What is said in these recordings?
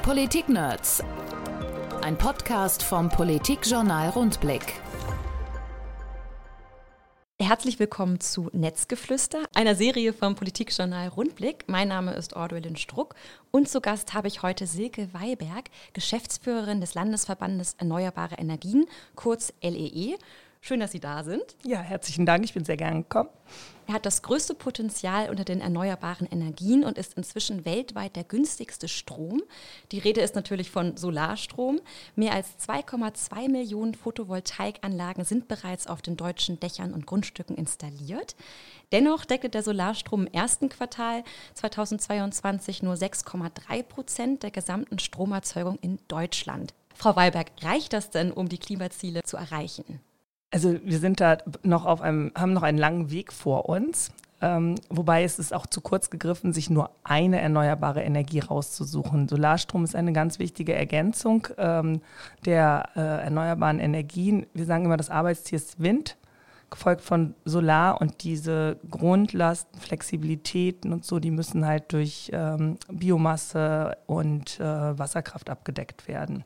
Politik-Nerds. Ein Podcast vom Politikjournal Rundblick. Herzlich willkommen zu Netzgeflüster, einer Serie vom Politikjournal Rundblick. Mein Name ist Audrey Struck und zu Gast habe ich heute Silke Weiberg, Geschäftsführerin des Landesverbandes Erneuerbare Energien, kurz LEE. Schön, dass Sie da sind. Ja, herzlichen Dank, ich bin sehr gern gekommen. Er hat das größte Potenzial unter den erneuerbaren Energien und ist inzwischen weltweit der günstigste Strom. Die Rede ist natürlich von Solarstrom. Mehr als 2,2 Millionen Photovoltaikanlagen sind bereits auf den deutschen Dächern und Grundstücken installiert. Dennoch deckte der Solarstrom im ersten Quartal 2022 nur 6,3% der gesamten Stromerzeugung in Deutschland. Frau Weiberg, reicht das denn, um die Klimaziele zu erreichen? Also wir sind da noch haben noch einen langen Weg vor uns, wobei es ist auch zu kurz gegriffen, sich nur eine erneuerbare Energie rauszusuchen. Solarstrom ist eine ganz wichtige Ergänzung der erneuerbaren Energien. Wir sagen immer, das Arbeitstier ist Wind, gefolgt von Solar, und diese Grundlasten, Flexibilitäten und so, die müssen halt durch Biomasse und Wasserkraft abgedeckt werden.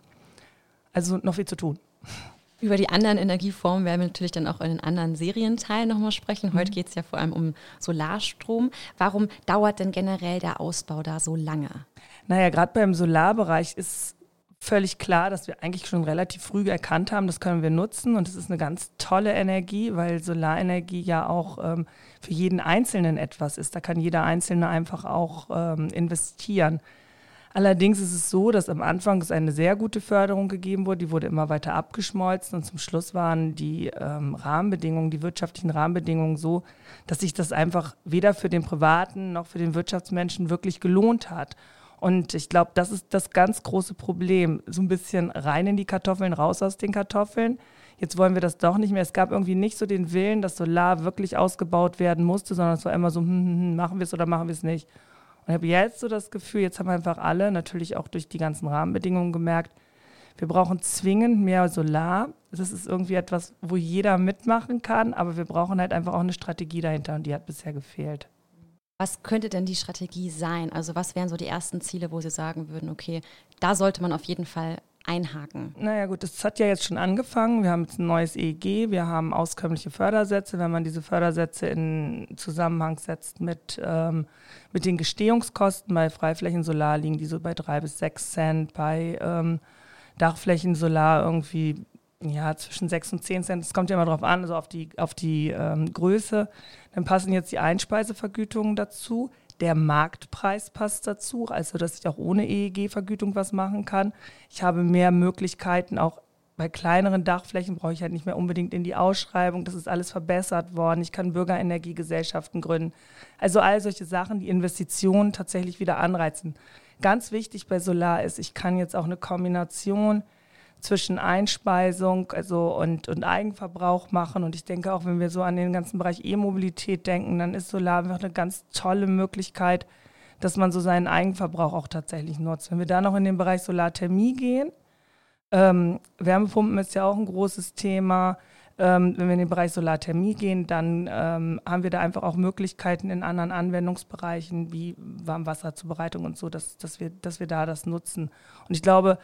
Also noch viel zu tun. Über die anderen Energieformen werden wir natürlich dann auch in den anderen Serienteilen nochmal sprechen. Heute geht es ja vor allem um Solarstrom. Warum dauert denn generell der Ausbau da so lange? Naja, gerade beim Solarbereich ist völlig klar, dass wir eigentlich schon relativ früh erkannt haben, das können wir nutzen. Und es ist eine ganz tolle Energie, weil Solarenergie ja auch für jeden Einzelnen etwas ist. Da kann jeder Einzelne einfach auch investieren. Allerdings ist es so, dass am Anfang es eine sehr gute Förderung gegeben wurde, die wurde immer weiter abgeschmolzen und zum Schluss waren die Rahmenbedingungen, die wirtschaftlichen Rahmenbedingungen so, dass sich das einfach weder für den Privaten noch für den Wirtschaftsmenschen wirklich gelohnt hat. Und ich glaube, das ist das ganz große Problem. So ein bisschen rein in die Kartoffeln, raus aus den Kartoffeln. Jetzt wollen wir das doch nicht mehr. Es gab irgendwie nicht so den Willen, dass Solar wirklich ausgebaut werden musste, sondern es war immer so, machen wir es oder machen wir es nicht. Und ich habe jetzt so das Gefühl, jetzt haben einfach alle, natürlich auch durch die ganzen Rahmenbedingungen gemerkt, wir brauchen zwingend mehr Solar. Das ist irgendwie etwas, wo jeder mitmachen kann, aber wir brauchen halt einfach auch eine Strategie dahinter und die hat bisher gefehlt. Was könnte denn die Strategie sein? Also was wären so die ersten Ziele, wo Sie sagen würden, okay, da sollte man auf jeden Fall einhaken? Naja gut, das hat ja jetzt schon angefangen. Wir haben jetzt ein neues EEG, wir haben auskömmliche Fördersätze. Wenn man diese Fördersätze in Zusammenhang setzt mit den Gestehungskosten, bei Freiflächensolar liegen die so bei 3 bis 6 Cent, bei Dachflächensolar irgendwie zwischen 6 und 10 Cent. Das kommt ja immer drauf an, also auf die Größe. Dann passen jetzt die Einspeisevergütungen dazu. Der Marktpreis passt dazu, also dass ich auch ohne EEG-Vergütung was machen kann. Ich habe mehr Möglichkeiten, auch bei kleineren Dachflächen brauche ich halt nicht mehr unbedingt in die Ausschreibung. Das ist alles verbessert worden. Ich kann Bürgerenergiegesellschaften gründen. Also all solche Sachen, die Investitionen tatsächlich wieder anreizen. Ganz wichtig bei Solar ist, ich kann jetzt auch eine Kombination zwischen Einspeisung und Eigenverbrauch machen. Und ich denke auch, wenn wir so an den ganzen Bereich E-Mobilität denken, dann ist Solar einfach eine ganz tolle Möglichkeit, dass man so seinen Eigenverbrauch auch tatsächlich nutzt. Wenn wir da noch in den Bereich Solarthermie gehen, Wärmepumpen ist ja auch ein großes Thema. Wenn wir in den Bereich Solarthermie gehen, dann haben wir da einfach auch Möglichkeiten in anderen Anwendungsbereichen wie Warmwasserzubereitung und so, dass wir da das nutzen. Und ich glaube,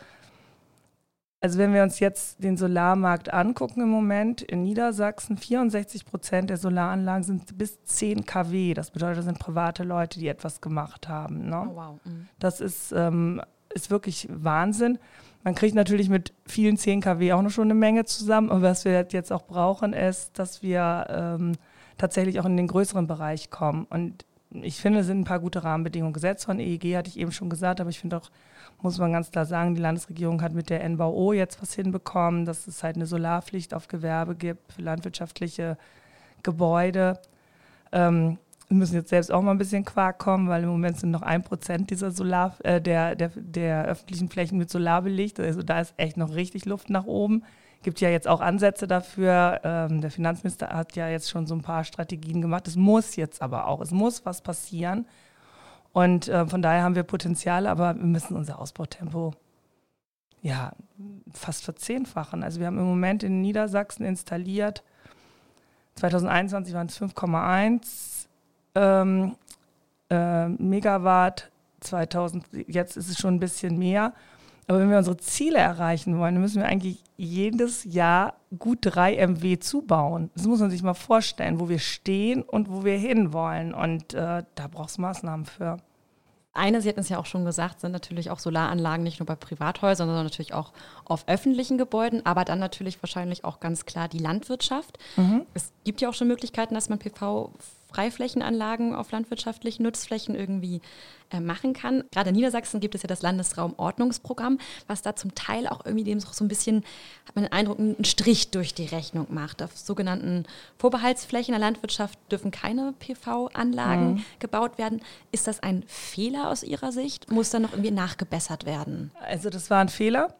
also wenn wir uns jetzt den Solarmarkt angucken im Moment, in Niedersachsen 64% der Solaranlagen sind bis 10 kW. Das bedeutet, das sind private Leute, die etwas gemacht haben. Ne? Oh, wow. Das ist wirklich Wahnsinn. Man kriegt natürlich mit vielen 10 kW auch noch schon eine Menge zusammen. Und was wir jetzt auch brauchen, ist, dass wir tatsächlich auch in den größeren Bereich kommen. Und ich finde, es sind ein paar gute Rahmenbedingungen gesetzt. Von EEG hatte ich eben schon gesagt, aber ich finde auch, muss man ganz klar sagen, die Landesregierung hat mit der NBO jetzt was hinbekommen, dass es halt eine Solarpflicht auf Gewerbe gibt für landwirtschaftliche Gebäude. Wir müssen jetzt selbst auch mal ein bisschen Quark kommen, weil im Moment sind noch 1% dieser der öffentlichen Flächen mit Solar belegt. Also da ist echt noch richtig Luft nach oben. Gibt ja jetzt auch Ansätze dafür. Der Finanzminister hat ja jetzt schon so ein paar Strategien gemacht. Es muss jetzt aber auch, es muss was passieren. Und von daher haben wir Potenziale, aber wir müssen unser Ausbautempo fast verzehnfachen. Also wir haben im Moment in Niedersachsen installiert, 2021 waren es 5,1 Megawatt jetzt ist es schon ein bisschen mehr. Aber wenn wir unsere Ziele erreichen wollen, dann müssen wir eigentlich jedes Jahr gut 3 MW zubauen. Das muss man sich mal vorstellen, wo wir stehen und wo wir hinwollen. Und da braucht es Maßnahmen für. Sie hatten es ja auch schon gesagt, sind natürlich auch Solaranlagen nicht nur bei Privathäusern, sondern natürlich auch auf öffentlichen Gebäuden, aber dann natürlich wahrscheinlich auch ganz klar die Landwirtschaft. Es gibt ja auch schon Möglichkeiten, dass man PV-Freiflächenanlagen auf landwirtschaftlichen Nutzflächen irgendwie machen kann. Gerade in Niedersachsen gibt es ja das Landesraumordnungsprogramm, was da zum Teil auch irgendwie dem so ein bisschen, hat man den Eindruck, einen Strich durch die Rechnung macht. Auf sogenannten Vorbehaltsflächen der Landwirtschaft dürfen keine PV-Anlagen gebaut werden. Ist das ein Fehler aus Ihrer Sicht? Muss da noch irgendwie nachgebessert werden? Also das war ein Fehler.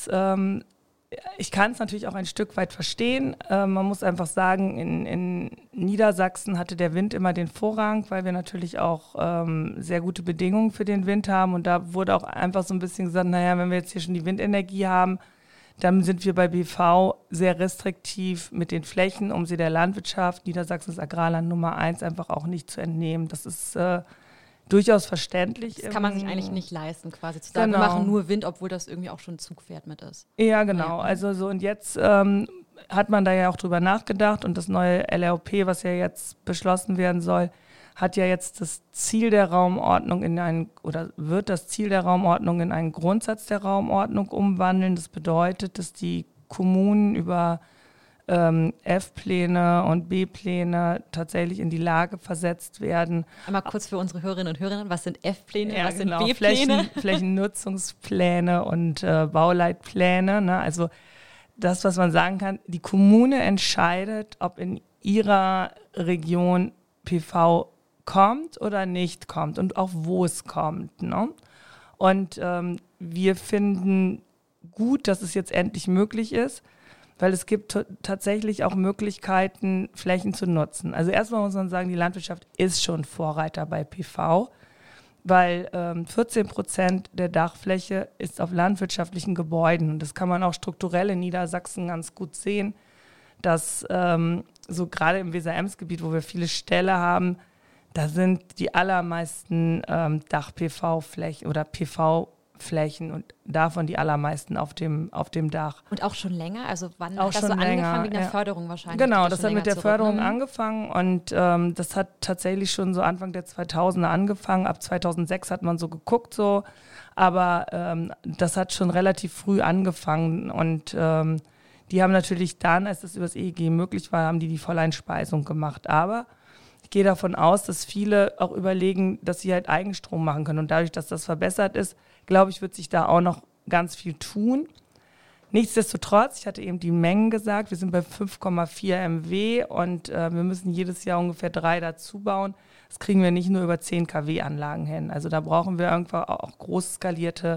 Ich kann es natürlich auch ein Stück weit verstehen. Man muss einfach sagen, in Niedersachsen hatte der Wind immer den Vorrang, weil wir natürlich auch sehr gute Bedingungen für den Wind haben. Und da wurde auch einfach so ein bisschen gesagt, naja, wenn wir jetzt hier schon die Windenergie haben, dann sind wir bei PV sehr restriktiv mit den Flächen, um sie der Landwirtschaft, Niedersachsens Agrarland Nummer 1, einfach auch nicht zu entnehmen. Das ist durchaus verständlich. Das kann man sich eigentlich nicht leisten, quasi zu sagen, wir machen nur Wind, obwohl das irgendwie auch schon ein Zugpferd mit ist. Ja, genau. Also so, und jetzt hat man da ja auch drüber nachgedacht und das neue LROP, was ja jetzt beschlossen werden soll, hat ja jetzt das Ziel der Raumordnung wird das Ziel der Raumordnung in einen Grundsatz der Raumordnung umwandeln. Das bedeutet, dass die Kommunen über F-Pläne und B-Pläne tatsächlich in die Lage versetzt werden. Einmal kurz für unsere Hörerinnen und Hörer, was sind F-Pläne, ja, was sind B-Pläne? Flächennutzungspläne und Bauleitpläne. Ne? Also das, was man sagen kann, die Kommune entscheidet, ob in ihrer Region PV kommt oder nicht kommt und auch wo es kommt. Ne? Und wir finden gut, dass es jetzt endlich möglich ist, weil es gibt tatsächlich auch Möglichkeiten, Flächen zu nutzen. Also erstmal muss man sagen, die Landwirtschaft ist schon Vorreiter bei PV, weil 14% der Dachfläche ist auf landwirtschaftlichen Gebäuden. Und das kann man auch strukturell in Niedersachsen ganz gut sehen, dass so gerade im Weser-Ems-Gebiet, wo wir viele Ställe haben, da sind die allermeisten Dach-PV-Flächen oder PV-Flächen und davon die allermeisten auf dem Dach. Und auch schon länger? Also wann auch hat das schon so länger, angefangen mit der Förderung wahrscheinlich? Genau, das hat mit der Förderung angefangen und das hat tatsächlich schon so Anfang der 2000er angefangen. Ab 2006 hat man so geguckt, aber das hat schon relativ früh angefangen und die haben natürlich dann, als das über das EEG möglich war, haben die Volleinspeisung gemacht. Aber ich gehe davon aus, dass viele auch überlegen, dass sie halt Eigenstrom machen können. Und dadurch, dass das verbessert ist, glaube ich, wird sich da auch noch ganz viel tun. Nichtsdestotrotz, ich hatte eben die Mengen gesagt, wir sind bei 5,4 MW und wir müssen jedes Jahr ungefähr 3 dazu bauen. Das kriegen wir nicht nur über 10 kW-Anlagen hin. Also da brauchen wir irgendwann auch groß skalierte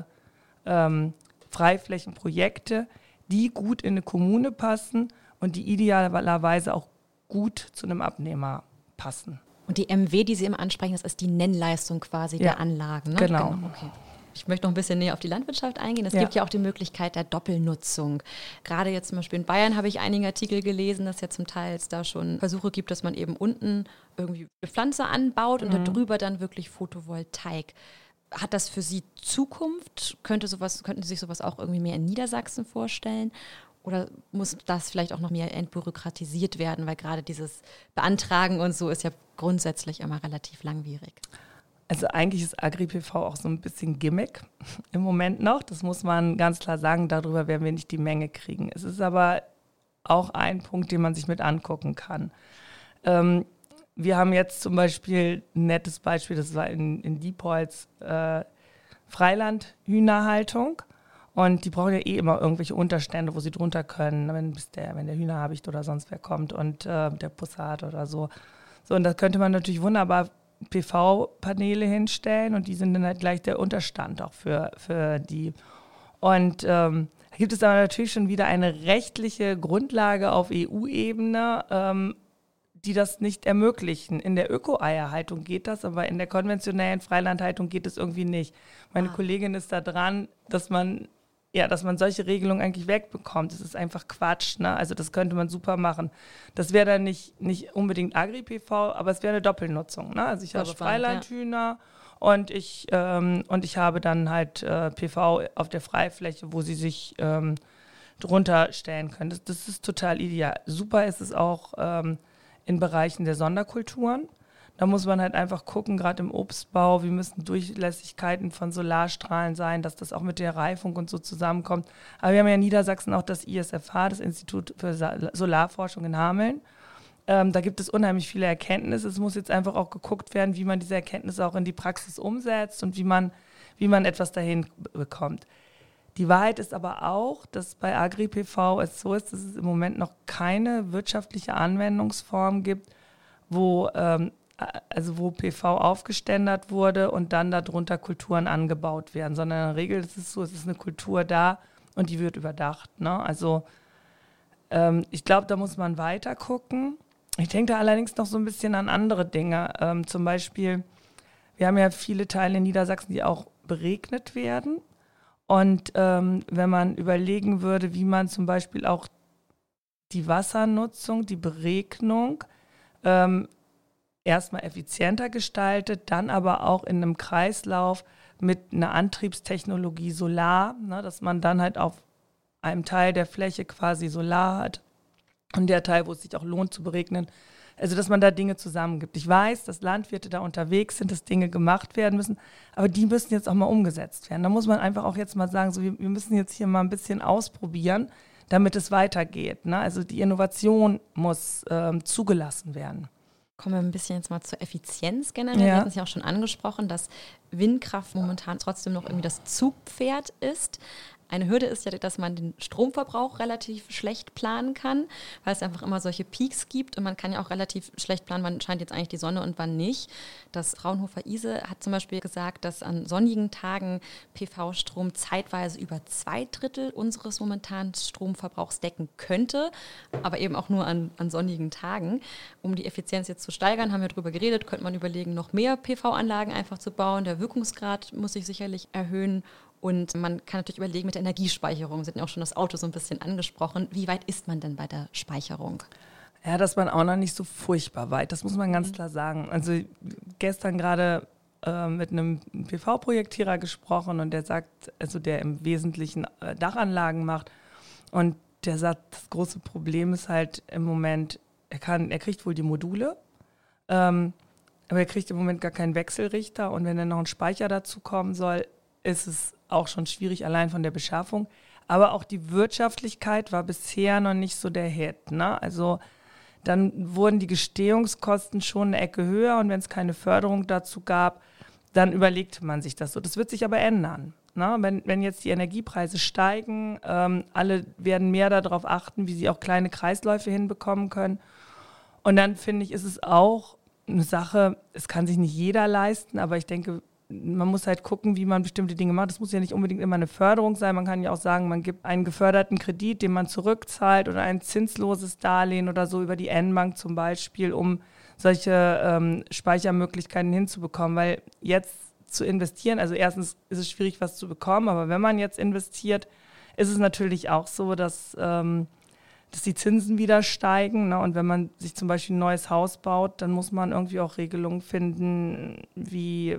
Freiflächenprojekte, die gut in eine Kommune passen und die idealerweise auch gut zu einem Abnehmer passen. Und die MW, die Sie immer ansprechen, das ist die Nennleistung quasi der Anlagen, ne? Genau. Okay. Ich möchte noch ein bisschen näher auf die Landwirtschaft eingehen. Es gibt ja auch die Möglichkeit der Doppelnutzung. Gerade jetzt zum Beispiel in Bayern habe ich einige Artikel gelesen, dass ja zum Teil es da schon Versuche gibt, dass man eben unten irgendwie eine Pflanze anbaut und darüber dann wirklich Photovoltaik. Hat das für Sie Zukunft? Könnten Sie sich sowas auch irgendwie mehr in Niedersachsen vorstellen? Oder muss das vielleicht auch noch mehr entbürokratisiert werden? Weil gerade dieses Beantragen und so ist ja grundsätzlich immer relativ langwierig. Also eigentlich ist Agri-PV auch so ein bisschen Gimmick im Moment noch. Das muss man ganz klar sagen, darüber werden wir nicht die Menge kriegen. Es ist aber auch ein Punkt, den man sich mit angucken kann. Wir haben jetzt zum Beispiel ein nettes Beispiel, das war in Diepholz, Freilandhühnerhaltung. Und die brauchen ja eh immer irgendwelche Unterstände, wo sie drunter können, wenn der Hühnerhabicht oder sonst wer kommt und der Bussard oder so. So, und da könnte man natürlich wunderbar PV-Paneele hinstellen und die sind dann halt gleich der Unterstand auch für die. Und da gibt es aber natürlich schon wieder eine rechtliche Grundlage auf EU-Ebene, die das nicht ermöglichen. In der Öko-Eierhaltung geht das, aber in der konventionellen Freilandhaltung geht es irgendwie nicht. Meine Kollegin ist da dran, dass man solche Regelungen eigentlich wegbekommt. Das ist einfach Quatsch, ne? Also das könnte man super machen. Das wäre dann nicht unbedingt Agri-PV, aber es wäre eine Doppelnutzung, ne? Also ich habe Freilandhühner Und ich habe dann halt PV auf der Freifläche, wo sie sich drunter stellen können. Das ist total ideal. Super ist es auch in Bereichen der Sonderkulturen. Da muss man halt einfach gucken, gerade im Obstbau, wie müssen Durchlässigkeiten von Solarstrahlen sein, dass das auch mit der Reifung und so zusammenkommt. Aber wir haben ja in Niedersachsen auch das ISFH, das Institut für Solarforschung in Hameln. Da gibt es unheimlich viele Erkenntnisse. Es muss jetzt einfach auch geguckt werden, wie man diese Erkenntnisse auch in die Praxis umsetzt und wie man etwas dahin bekommt. Die Wahrheit ist aber auch, dass bei Agri-PV es so ist, dass es im Moment noch keine wirtschaftliche Anwendungsform gibt, wo PV aufgeständert wurde und dann darunter Kulturen angebaut werden, sondern in der Regel ist es so, es ist eine Kultur da und die wird überdacht. Ne? Also ich glaube, da muss man weiter gucken. Ich denke da allerdings noch so ein bisschen an andere Dinge. Zum Beispiel, wir haben ja viele Teile in Niedersachsen, die auch beregnet werden. Und wenn man überlegen würde, wie man zum Beispiel auch die Wassernutzung, die Beregnung erstmal effizienter gestaltet, dann aber auch in einem Kreislauf mit einer Antriebstechnologie Solar, ne, dass man dann halt auf einem Teil der Fläche quasi Solar hat und der Teil, wo es sich auch lohnt zu beregnen, also dass man da Dinge zusammengibt. Ich weiß, dass Landwirte da unterwegs sind, dass Dinge gemacht werden müssen, aber die müssen jetzt auch mal umgesetzt werden. Da muss man einfach auch jetzt mal sagen, so, wir müssen jetzt hier mal ein bisschen ausprobieren, damit es weitergeht. Ne? Also die Innovation muss zugelassen werden. Kommen wir ein bisschen jetzt mal zur Effizienz generell. Wir hatten es ja auch schon angesprochen, dass Windkraft momentan trotzdem noch irgendwie das Zugpferd ist. Eine Hürde ist ja, dass man den Stromverbrauch relativ schlecht planen kann, weil es einfach immer solche Peaks gibt und man kann ja auch relativ schlecht planen, wann scheint jetzt eigentlich die Sonne und wann nicht. Das Fraunhofer ISE hat zum Beispiel gesagt, dass an sonnigen Tagen PV-Strom zeitweise über 2/3 unseres momentanen Stromverbrauchs decken könnte, aber eben auch nur an sonnigen Tagen. Um die Effizienz jetzt zu steigern, haben wir darüber geredet, könnte man überlegen, noch mehr PV-Anlagen einfach zu bauen. Der Wirkungsgrad muss sich sicherlich erhöhen. Und man kann natürlich überlegen mit der Energiespeicherung, Sie hatten ja auch schon das Auto so ein bisschen angesprochen. Wie weit ist man denn bei der Speicherung? Ja, das war auch noch nicht so furchtbar weit, das muss man ganz klar sagen. Also gestern gerade mit einem PV-Projektierer gesprochen und der sagt, also der im Wesentlichen Dachanlagen macht und der sagt, das große Problem ist halt im Moment, er kriegt wohl die Module, aber er kriegt im Moment gar keinen Wechselrichter und wenn dann noch ein Speicher dazu kommen soll, ist es auch schon schwierig, allein von der Beschaffung. Aber auch die Wirtschaftlichkeit war bisher noch nicht so der Hit. Ne? Also dann wurden die Gestehungskosten schon eine Ecke höher und wenn es keine Förderung dazu gab, dann überlegte man sich das so. Das wird sich aber ändern. Ne? Wenn jetzt die Energiepreise steigen, alle werden mehr darauf achten, wie sie auch kleine Kreisläufe hinbekommen können. Und dann finde ich, ist es auch eine Sache, es kann sich nicht jeder leisten, aber ich denke, man muss halt gucken, wie man bestimmte Dinge macht. Das muss ja nicht unbedingt immer eine Förderung sein. Man kann ja auch sagen, man gibt einen geförderten Kredit, den man zurückzahlt oder ein zinsloses Darlehen oder so über die N-Bank zum Beispiel, um solche Speichermöglichkeiten hinzubekommen. Weil jetzt zu investieren, also erstens ist es schwierig, was zu bekommen, aber wenn man jetzt investiert, ist es natürlich auch so, dass die Zinsen wieder steigen. Ne? Und wenn man sich zum Beispiel ein neues Haus baut, dann muss man irgendwie auch Regelungen finden, wie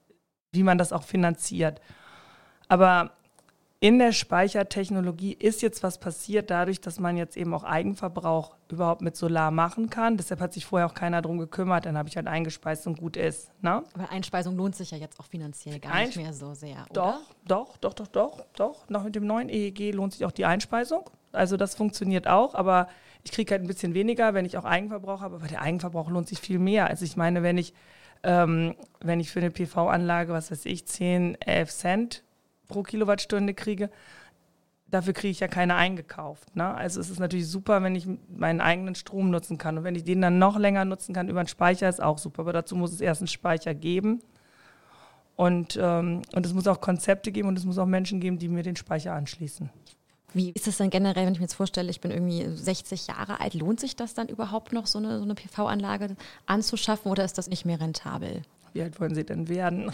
man das auch finanziert. Aber in der Speichertechnologie ist jetzt was passiert, dadurch, dass man jetzt eben auch Eigenverbrauch überhaupt mit Solar machen kann. Deshalb hat sich vorher auch keiner drum gekümmert. Dann habe ich halt eingespeist und gut ist. Ne? Aber Einspeisung lohnt sich ja jetzt auch finanziell gar nicht mehr so sehr, oder? Doch. Noch mit dem neuen EEG lohnt sich auch die Einspeisung. Also das funktioniert auch, aber ich kriege halt ein bisschen weniger, wenn ich auch Eigenverbrauch habe. Aber der Eigenverbrauch lohnt sich viel mehr. Also ich meine, wenn ich für eine PV-Anlage, 10, 11 Cent pro Kilowattstunde kriege, dafür kriege ich ja keine eingekauft. Ne? Also es ist natürlich super, wenn ich meinen eigenen Strom nutzen kann. Und wenn ich den dann noch länger nutzen kann über einen Speicher, ist auch super. Aber dazu muss es erst einen Speicher geben. Und es muss auch Konzepte geben und es muss auch Menschen geben, die mir den Speicher anschließen. Wie ist es denn generell, wenn ich mir jetzt vorstelle, ich bin irgendwie 60 Jahre alt, lohnt sich das dann überhaupt noch, so eine PV-Anlage anzuschaffen oder ist das nicht mehr rentabel? Wie alt wollen Sie denn werden?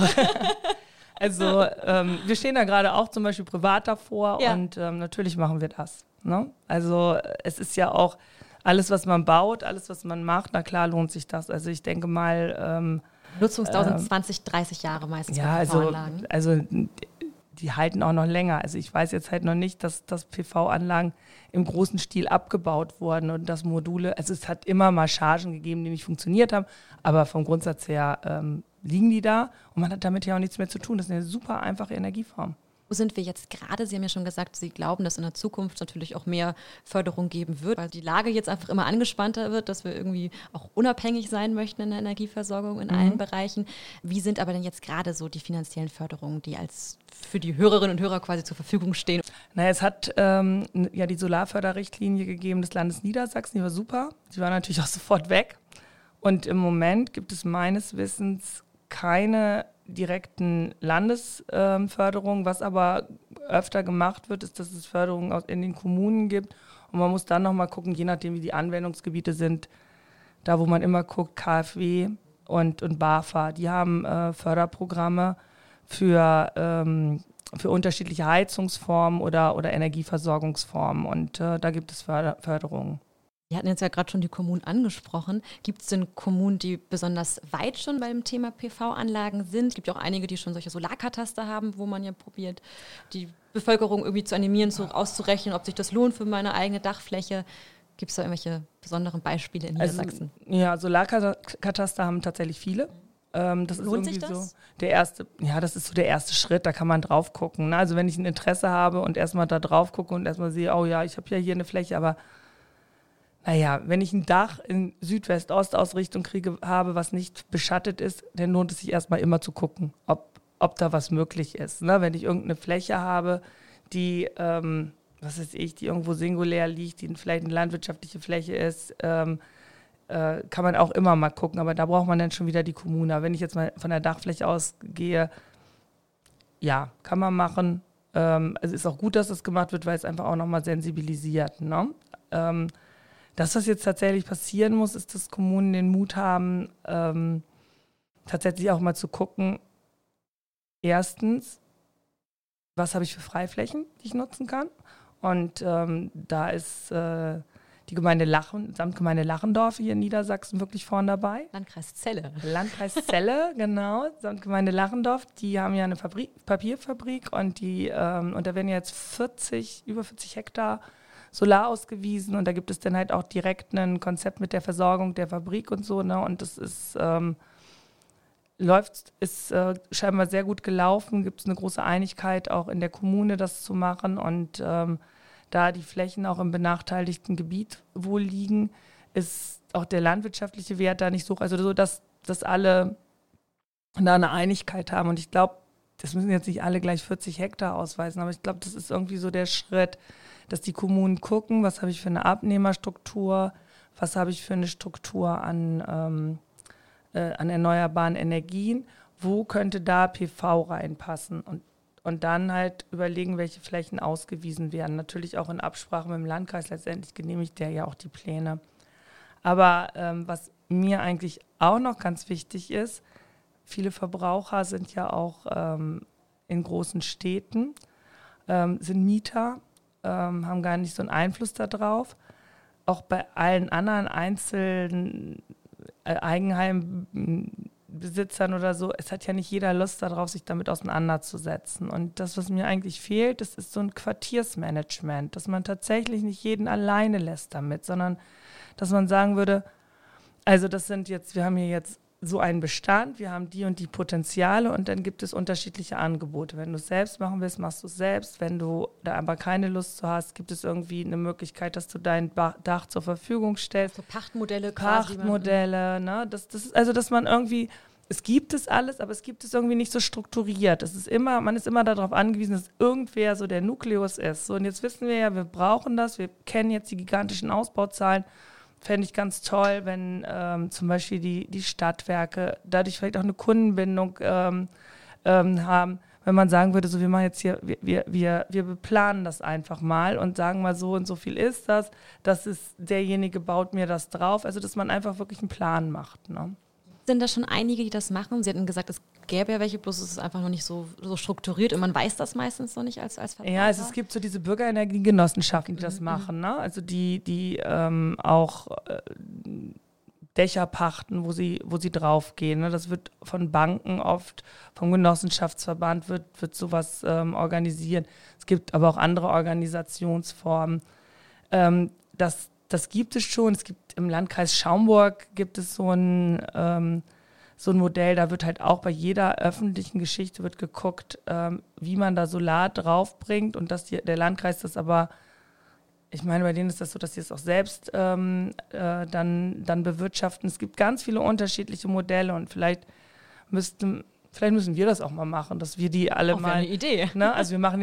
Also wir stehen da gerade auch zum Beispiel privat davor und natürlich machen wir das. Ne? Also es ist ja auch alles, was man baut, alles, was man macht, na klar lohnt sich das. Also ich denke mal, Nutzungsdauer sind 20, 30 Jahre meistens bei PV-Anlagen. Also die halten auch noch länger. Also ich weiß jetzt halt noch nicht, dass PV-Anlagen im großen Stil abgebaut wurden und dass Module, also es hat immer mal Chargen gegeben, die nicht funktioniert haben, aber vom Grundsatz her liegen die da und man hat damit ja auch nichts mehr zu tun. Das ist eine super einfache Energieform. Wo sind wir jetzt gerade? Sie haben ja schon gesagt, Sie glauben, dass in der Zukunft natürlich auch mehr Förderung geben wird, weil die Lage jetzt einfach immer angespannter wird, dass wir irgendwie auch unabhängig sein möchten in der Energieversorgung in allen Bereichen. Wie sind aber denn jetzt gerade so die finanziellen Förderungen, die als für die Hörerinnen und Hörer quasi zur Verfügung stehen? Na, es hat ja die Solarförderrichtlinie gegeben des Landes Niedersachsen, die war super. Die war natürlich auch sofort weg. Und im Moment gibt es meines Wissens keine direkten Landesförderungen. Was aber öfter gemacht wird, ist, dass es Förderungen in den Kommunen gibt. Und man muss dann nochmal gucken, je nachdem, wie die Anwendungsgebiete sind, da wo man immer guckt, KfW und BAFA, die haben Förderprogramme für unterschiedliche Heizungsformen oder Energieversorgungsformen. Und da gibt es Förderungen. Wir hatten jetzt ja gerade schon die Kommunen angesprochen. Gibt es denn Kommunen, die besonders weit schon beim Thema PV-Anlagen sind? Es gibt ja auch einige, die schon solche Solarkataster haben, wo man ja probiert, die Bevölkerung irgendwie zu animieren, auszurechnen, ob sich das lohnt für meine eigene Dachfläche. Gibt es da irgendwelche besonderen Beispiele in Niedersachsen? Ja, Solarkataster haben tatsächlich viele. Das Lohnt ist sich das? So das ist so der erste Schritt, da kann man drauf gucken. Ne? Also wenn ich ein Interesse habe und erstmal da drauf gucke und erstmal sehe, oh ja, ich habe ja hier eine Fläche, aber naja, wenn ich ein Dach in Südwest-Ost-Ausrichtung habe, was nicht beschattet ist, dann lohnt es sich erstmal immer zu gucken, ob da was möglich ist. Ne? Wenn ich irgendeine Fläche habe, die, die irgendwo singulär liegt, die vielleicht eine landwirtschaftliche Fläche ist, kann man auch immer mal gucken, aber da braucht man dann schon wieder die Kommune. Wenn ich jetzt mal von der Dachfläche ausgehe, ja, kann man machen. Also ist auch gut, dass das gemacht wird, weil es einfach auch nochmal sensibilisiert. Ne? Das, was jetzt tatsächlich passieren muss, ist, dass Kommunen den Mut haben, tatsächlich auch mal zu gucken, erstens, was habe ich für Freiflächen, die ich nutzen kann? Und da ist die Samtgemeinde Lachendorf hier in Niedersachsen wirklich vorne dabei. Landkreis Celle, genau. Samtgemeinde Lachendorf, die haben ja eine Papierfabrik und und da werden jetzt über 40 Hektar Solar ausgewiesen und da gibt es dann halt auch direkt ein Konzept mit der Versorgung der Fabrik und so, ne? Und das ist scheinbar sehr gut gelaufen, gibt es eine große Einigkeit auch in der Kommune, das zu machen und da die Flächen auch im benachteiligten Gebiet wohl liegen, ist auch der landwirtschaftliche Wert da nicht so, also so, dass alle da eine Einigkeit haben und ich glaube, das müssen jetzt nicht alle gleich 40 Hektar ausweisen, aber ich glaube, das ist irgendwie so der Schritt, dass die Kommunen gucken, was habe ich für eine Abnehmerstruktur, was habe ich für eine Struktur an erneuerbaren Energien, wo könnte da PV reinpassen und dann halt überlegen, welche Flächen ausgewiesen werden. Natürlich auch in Absprache mit dem Landkreis, letztendlich genehmigt der ja auch die Pläne. Aber was mir eigentlich auch noch ganz wichtig ist, viele Verbraucher sind ja auch in großen Städten, sind Mieter, haben gar nicht so einen Einfluss darauf. Auch bei allen anderen einzelnen Eigenheimbesitzern oder so, es hat ja nicht jeder Lust darauf, sich damit auseinanderzusetzen. Und das, was mir eigentlich fehlt, das ist so ein Quartiersmanagement, dass man tatsächlich nicht jeden alleine lässt damit, sondern dass man sagen würde, also wir haben hier jetzt so einen Bestand, wir haben die und die Potenziale und dann gibt es unterschiedliche Angebote. Wenn du es selbst machen willst, machst du es selbst. Wenn du da aber keine Lust zu hast, gibt es irgendwie eine Möglichkeit, dass du dein Dach zur Verfügung stellst. So Pachtmodelle quasi. Pachtmodelle, ne? Das ist, also, dass man irgendwie, es gibt es alles, aber es gibt es irgendwie nicht so strukturiert. Man ist immer darauf angewiesen, dass irgendwer so der Nukleus ist. So, und jetzt wissen wir ja, wir brauchen das, wir kennen jetzt die gigantischen Ausbauzahlen. Fände ich ganz toll, wenn zum Beispiel die Stadtwerke dadurch vielleicht auch eine Kundenbindung haben, wenn man sagen würde, so wir machen jetzt hier, wir beplanen das einfach mal und sagen mal so und so viel ist das ist derjenige baut mir das drauf, also dass man einfach wirklich einen Plan macht. Ne? Sind da schon einige, die das machen? Sie hatten gesagt, es gäbe ja welche, bloß es ist einfach noch nicht so strukturiert und man weiß das meistens noch nicht als Verbraucher. Ja, es gibt so diese Bürgerenergiegenossenschaften, die das machen. Ne? Also die auch Dächer pachten, wo sie draufgehen. Ne? Das wird von Banken oft, vom Genossenschaftsverband wird sowas organisiert. Es gibt aber auch andere Organisationsformen. Das gibt es schon. Es gibt im Landkreis Schaumburg gibt es so ein Modell, da wird halt auch bei jeder öffentlichen Geschichte wird geguckt, wie man da Solar draufbringt und dass der Landkreis das aber, ich meine, bei denen ist das so, dass sie es auch selbst dann bewirtschaften. Es gibt ganz viele unterschiedliche Modelle und vielleicht müssen wir das auch mal machen, dass wir die alle auch mal. Eine Idee. Ne? Also wir machen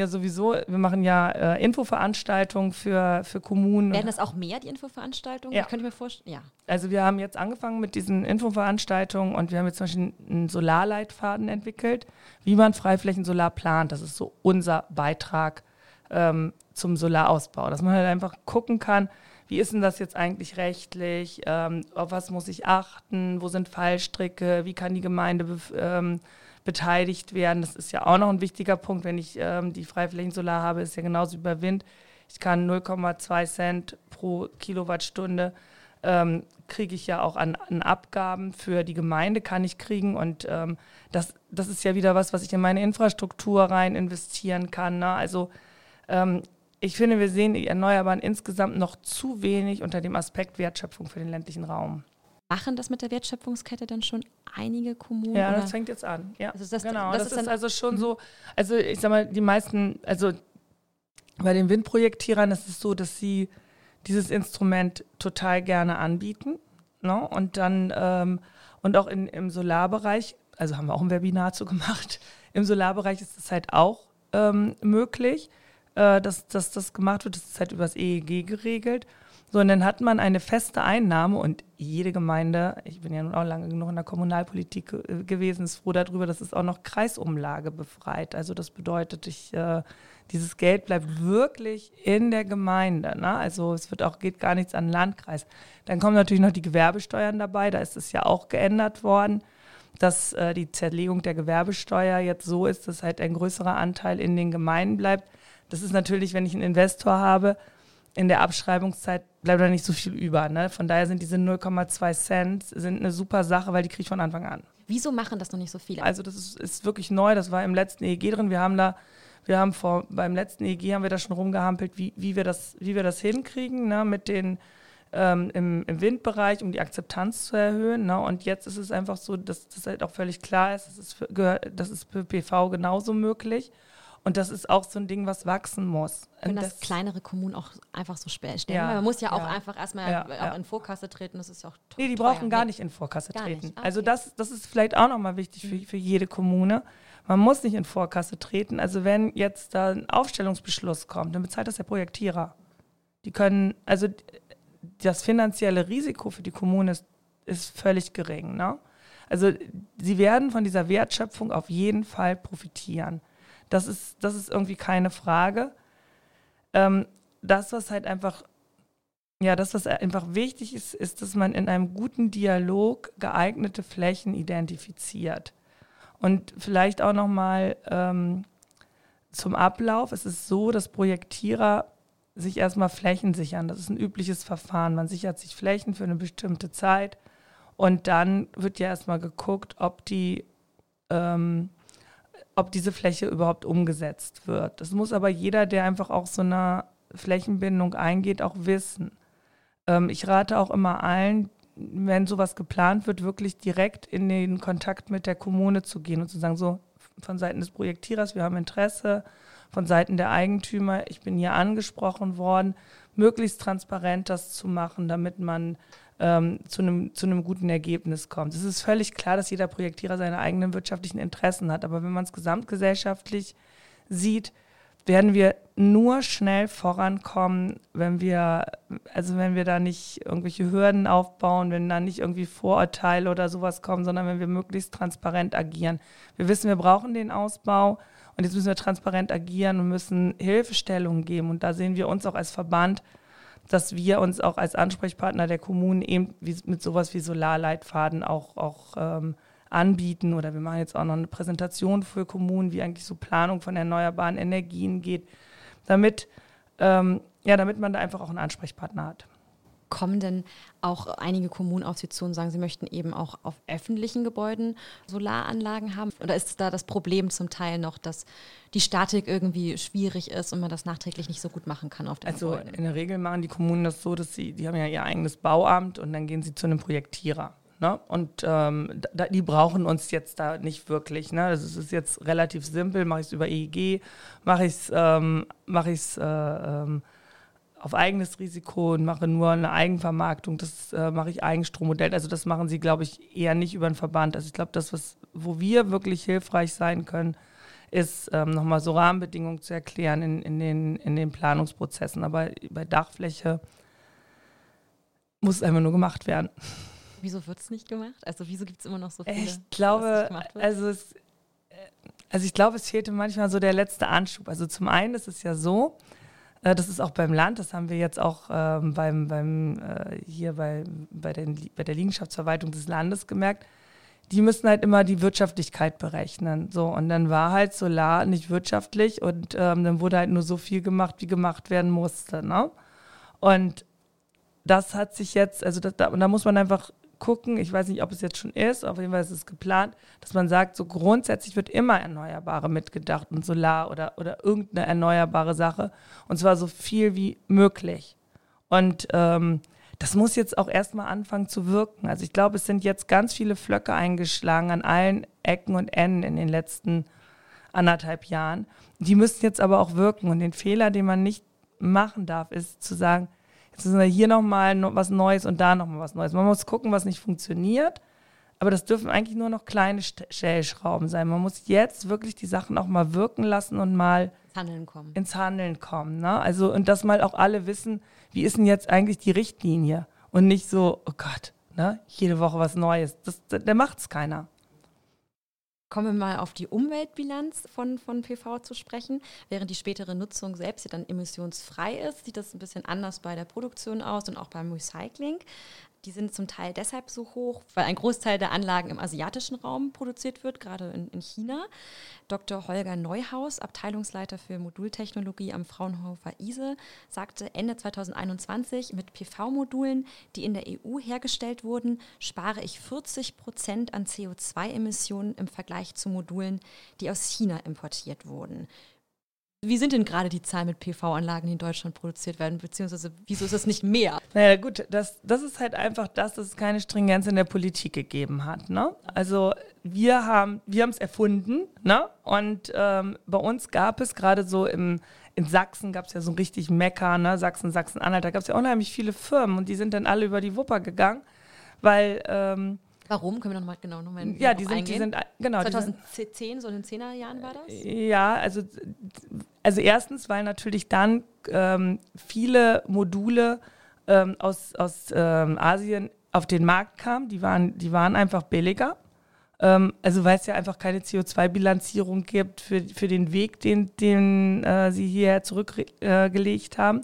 ja Infoveranstaltungen für Kommunen. Werden das auch mehr, die Infoveranstaltungen? Ja. Könnte ich mir vorstellen, ja. Also wir haben jetzt angefangen mit diesen Infoveranstaltungen und wir haben jetzt zum Beispiel einen Solarleitfaden entwickelt, wie man Freiflächen-Solar plant. Das ist so unser Beitrag zum Solarausbau, dass man halt einfach gucken kann, wie ist denn das jetzt eigentlich rechtlich, auf was muss ich achten, wo sind Fallstricke, wie kann die Gemeinde beteiligt werden. Das ist ja auch noch ein wichtiger Punkt, wenn ich die Freiflächen-Solar habe, ist ja genauso wie bei Wind. Ich kann 0,2 Cent pro Kilowattstunde kriege ich ja auch an Abgaben für die Gemeinde kann ich kriegen und das ist ja wieder was ich in meine Infrastruktur rein investieren kann. Ne? Also ich finde, wir sehen die Erneuerbaren insgesamt noch zu wenig unter dem Aspekt Wertschöpfung für den ländlichen Raum. Machen das mit der Wertschöpfungskette dann schon einige Kommunen? Ja, oder? Das fängt jetzt an. Ja, also das ist also schon so, also ich sag mal, die meisten, also bei den Windprojektierern ist es so, dass sie dieses Instrument total gerne anbieten. Ne? Und dann, und auch im Solarbereich, also haben wir auch ein Webinar zu gemacht, im Solarbereich ist es halt auch möglich, dass das gemacht wird. Das ist halt über das EEG geregelt. So, und dann hat man eine feste Einnahme und jede Gemeinde, ich bin ja nun auch lange genug in der Kommunalpolitik gewesen, ist froh darüber, dass es auch noch Kreisumlage befreit. Also das bedeutet, dieses Geld bleibt wirklich in der Gemeinde. Ne? Also es geht gar nichts an den Landkreis. Dann kommen natürlich noch die Gewerbesteuern dabei, da ist es ja auch geändert worden, dass die Zerlegung der Gewerbesteuer jetzt so ist, dass halt ein größerer Anteil in den Gemeinden bleibt. Das ist natürlich, wenn ich einen Investor habe, in der Abschreibungszeit bleibt da nicht so viel über. Ne? Von daher sind diese 0,2 Cent sind eine super Sache, weil die kriege ich von Anfang an. Wieso machen das noch nicht so viele? Also das ist wirklich neu, das war im letzten EEG drin. Beim letzten EEG haben wir da schon rumgehampelt, wie wir das hinkriegen, ne? Mit den im Windbereich, um die Akzeptanz zu erhöhen. Ne? Und jetzt ist es einfach so, dass das halt auch völlig klar ist, das ist für PV genauso möglich. Und das ist auch so ein Ding, was wachsen muss. Können das kleinere Kommunen auch einfach so stellen? Ja, weil man muss ja auch einfach erstmal auch in Vorkasse treten. Das ist ja auch Nee, die brauchen gar nicht in Vorkasse treten. Nicht. Okay. Also das ist vielleicht auch nochmal wichtig für jede Kommune. Man muss nicht in Vorkasse treten. Also wenn jetzt da ein Aufstellungsbeschluss kommt, dann bezahlt das der Projektierer. Also das finanzielle Risiko für die Kommune ist völlig gering. Ne? Also sie werden von dieser Wertschöpfung auf jeden Fall profitieren. Das ist irgendwie keine Frage. Was einfach wichtig ist, ist, dass man in einem guten Dialog geeignete Flächen identifiziert. Und vielleicht auch nochmal zum Ablauf. Es ist so, dass Projektierer sich erstmal Flächen sichern. Das ist ein übliches Verfahren. Man sichert sich Flächen für eine bestimmte Zeit und dann wird ja erstmal geguckt, ob diese Fläche überhaupt umgesetzt wird. Das muss aber jeder, der einfach auch so eine Flächenbindung eingeht, auch wissen. Ich rate auch immer allen, wenn sowas geplant wird, wirklich direkt in den Kontakt mit der Kommune zu gehen und zu sagen, so von Seiten des Projektierers, wir haben Interesse, von Seiten der Eigentümer, ich bin hier angesprochen worden, möglichst transparent das zu machen, damit man zu einem guten Ergebnis kommt. Es ist völlig klar, dass jeder Projektierer seine eigenen wirtschaftlichen Interessen hat, aber wenn man es gesamtgesellschaftlich sieht, werden wir nur schnell vorankommen, wenn wir da nicht irgendwelche Hürden aufbauen, wenn da nicht irgendwie Vorurteile oder sowas kommen, sondern wenn wir möglichst transparent agieren. Wir wissen, wir brauchen den Ausbau und jetzt müssen wir transparent agieren und müssen Hilfestellungen geben. Und da sehen wir uns auch als Verband, dass wir uns auch als Ansprechpartner der Kommunen eben mit sowas wie Solarleitfaden auch anbieten. Oder wir machen jetzt auch noch eine Präsentation für Kommunen, wie eigentlich so Planung von erneuerbaren Energien geht, damit man da einfach auch einen Ansprechpartner hat. Kommen denn auch einige Kommunen auf Sie zu und sagen, sie möchten eben auch auf öffentlichen Gebäuden Solaranlagen haben? Oder ist da das Problem zum Teil noch, dass die Statik irgendwie schwierig ist und man das nachträglich nicht so gut machen kann auf den Gebäuden? Also in der Regel machen die Kommunen das so, dass die haben ja ihr eigenes Bauamt und dann gehen sie zu einem Projektierer. Ne? Und die brauchen uns jetzt da nicht wirklich. Ne? Das ist jetzt relativ simpel. Mache ich es über EEG, mache ich es auf eigenes Risiko und mache nur eine Eigenvermarktung. Das mache ich Eigenstrommodell. Also das machen sie, glaube ich, eher nicht über einen Verband. Also ich glaube, wo wir wirklich hilfreich sein können, ist nochmal so Rahmenbedingungen zu erklären in den Planungsprozessen. Aber bei Dachfläche muss es einfach nur gemacht werden. Wieso wird es nicht gemacht? Also wieso gibt es immer noch so viele? Ich glaube, ich glaube, es fehlte manchmal so der letzte Anschub. Also zum einen ist es ja so, das ist auch beim Land, das haben wir jetzt auch bei der Liegenschaftsverwaltung des Landes gemerkt, die müssen halt immer die Wirtschaftlichkeit berechnen. So, und dann war halt Solar nicht wirtschaftlich und dann wurde halt nur so viel gemacht, wie gemacht werden musste. Ne? Und das hat sich jetzt, da muss man einfach gucken, ich weiß nicht, ob es jetzt schon ist, auf jeden Fall ist es geplant, dass man sagt, so grundsätzlich wird immer Erneuerbare mitgedacht und Solar oder irgendeine erneuerbare Sache und zwar so viel wie möglich. Und das muss jetzt auch erstmal anfangen zu wirken. Also ich glaube, es sind jetzt ganz viele Flöcke eingeschlagen an allen Ecken und Enden in den letzten 1,5 Jahren. Die müssen jetzt aber auch wirken und den Fehler, den man nicht machen darf, ist zu sagen, jetzt ist hier nochmal was Neues und da nochmal was Neues. Man muss gucken, was nicht funktioniert, aber das dürfen eigentlich nur noch kleine Stellschrauben sein. Man muss jetzt wirklich die Sachen auch mal wirken lassen und mal ins Handeln kommen. Ne? Also, und dass mal auch alle wissen, wie ist denn jetzt eigentlich die Richtlinie? Und nicht so, oh Gott, ne? Jede Woche was Neues. Da macht's keiner. Kommen wir mal auf die Umweltbilanz von PV zu sprechen. Während die spätere Nutzung selbst ja dann emissionsfrei ist, sieht das ein bisschen anders bei der Produktion aus und auch beim Recycling. Die sind zum Teil deshalb so hoch, weil ein Großteil der Anlagen im asiatischen Raum produziert wird, gerade in China. Dr. Holger Neuhaus, Abteilungsleiter für Modultechnologie am Fraunhofer ISE, sagte Ende 2021, mit PV-Modulen, die in der EU hergestellt wurden, spare ich 40% an CO2-Emissionen im Vergleich zu Modulen, die aus China importiert wurden. Wie sind denn gerade die Zahlen mit PV-Anlagen, die in Deutschland produziert werden, beziehungsweise wieso ist es nicht mehr? Naja gut, das ist halt einfach dass es keine Stringenz in der Politik gegeben hat. Ne? Also wir haben es erfunden, ne? Und bei uns gab es gerade so in Sachsen gab es ja so richtig Mekka, ne? Sachsen-Anhalt, da gab es ja unheimlich viele Firmen und die sind dann alle über die Wupper gegangen, weil warum? Können wir nochmal genau eingehen? Ja, die sind genau. 2010, so in den 10er Jahren war das? Ja, also erstens, weil natürlich dann viele Module aus Asien auf den Markt kamen, die waren einfach billiger. Also weil es ja einfach keine CO2-Bilanzierung gibt für den Weg, den sie hierher zurückgelegt haben.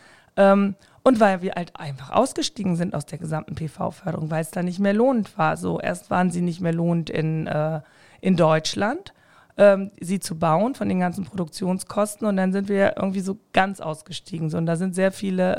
Und weil wir halt einfach ausgestiegen sind aus der gesamten PV-Förderung, weil es da nicht mehr lohnend war. So, erst waren sie nicht mehr lohnend in Deutschland, sie zu bauen von den ganzen Produktionskosten und dann sind wir irgendwie so ganz ausgestiegen. So, und da sind sehr viele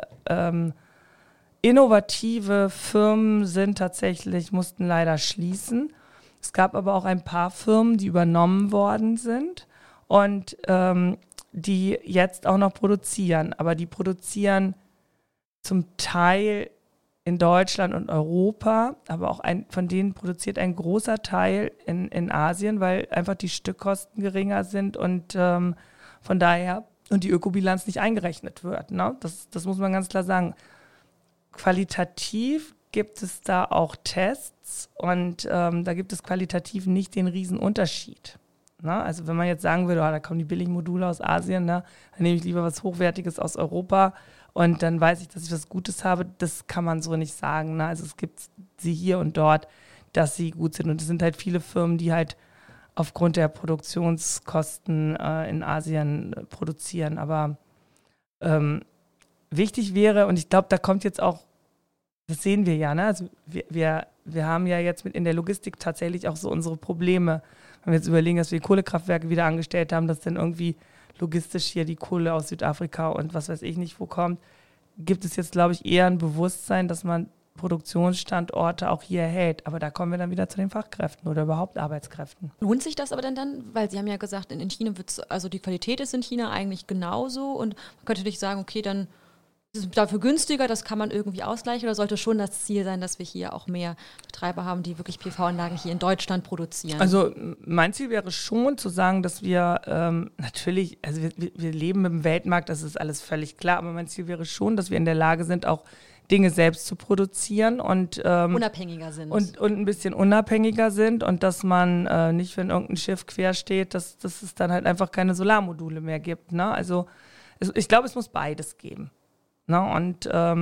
innovative Firmen mussten leider schließen. Es gab aber auch ein paar Firmen, die übernommen worden sind und die jetzt auch noch produzieren. Aber die produzieren zum Teil in Deutschland und Europa, aber auch von denen produziert ein großer Teil in Asien, weil einfach die Stückkosten geringer sind und von daher und die Ökobilanz nicht eingerechnet wird. Ne? Das muss man ganz klar sagen. Qualitativ gibt es da auch Tests und da gibt es qualitativ nicht den Riesenunterschied. Ne? Also wenn man jetzt sagen würde, da kommen die billigen Module aus Asien, ne? Dann nehme ich lieber was Hochwertiges aus Europa und dann weiß ich, dass ich was Gutes habe. Das kann man so nicht sagen. Ne? Also es gibt sie hier und dort, dass sie gut sind. Und es sind halt viele Firmen, die halt aufgrund der Produktionskosten in Asien produzieren. Aber wichtig wäre, und ich glaube, da kommt jetzt auch, das sehen wir ja, ne? Also wir haben ja jetzt in der Logistik tatsächlich auch so unsere Probleme. Wenn wir jetzt überlegen, dass wir die Kohlekraftwerke wieder angestellt haben, dass dann irgendwie logistisch hier die Kohle aus Südafrika und was weiß ich nicht wo kommt. gibt es jetzt, glaube ich, eher ein Bewusstsein, dass man Produktionsstandorte auch hier hält. Aber da kommen wir dann wieder zu den Fachkräften oder überhaupt Arbeitskräften. Lohnt sich das aber dann? Weil Sie haben ja gesagt, in China also die Qualität ist in China eigentlich genauso und man könnte nicht sagen, okay, dann ist es dafür günstiger, das kann man irgendwie ausgleichen oder sollte schon das Ziel sein, dass wir hier auch mehr Betreiber haben, die wirklich PV-Anlagen hier in Deutschland produzieren? Also mein Ziel wäre schon zu sagen, dass wir natürlich, also wir leben im Weltmarkt, das ist alles völlig klar, aber mein Ziel wäre schon, dass wir in der Lage sind, auch Dinge selbst zu produzieren und unabhängiger sind. Und ein bisschen unabhängiger sind und dass man nicht, wenn irgendein Schiff quer steht, dass es dann halt einfach keine Solarmodule mehr gibt. Ne? Also ich glaube, es muss beides geben. Ne? Und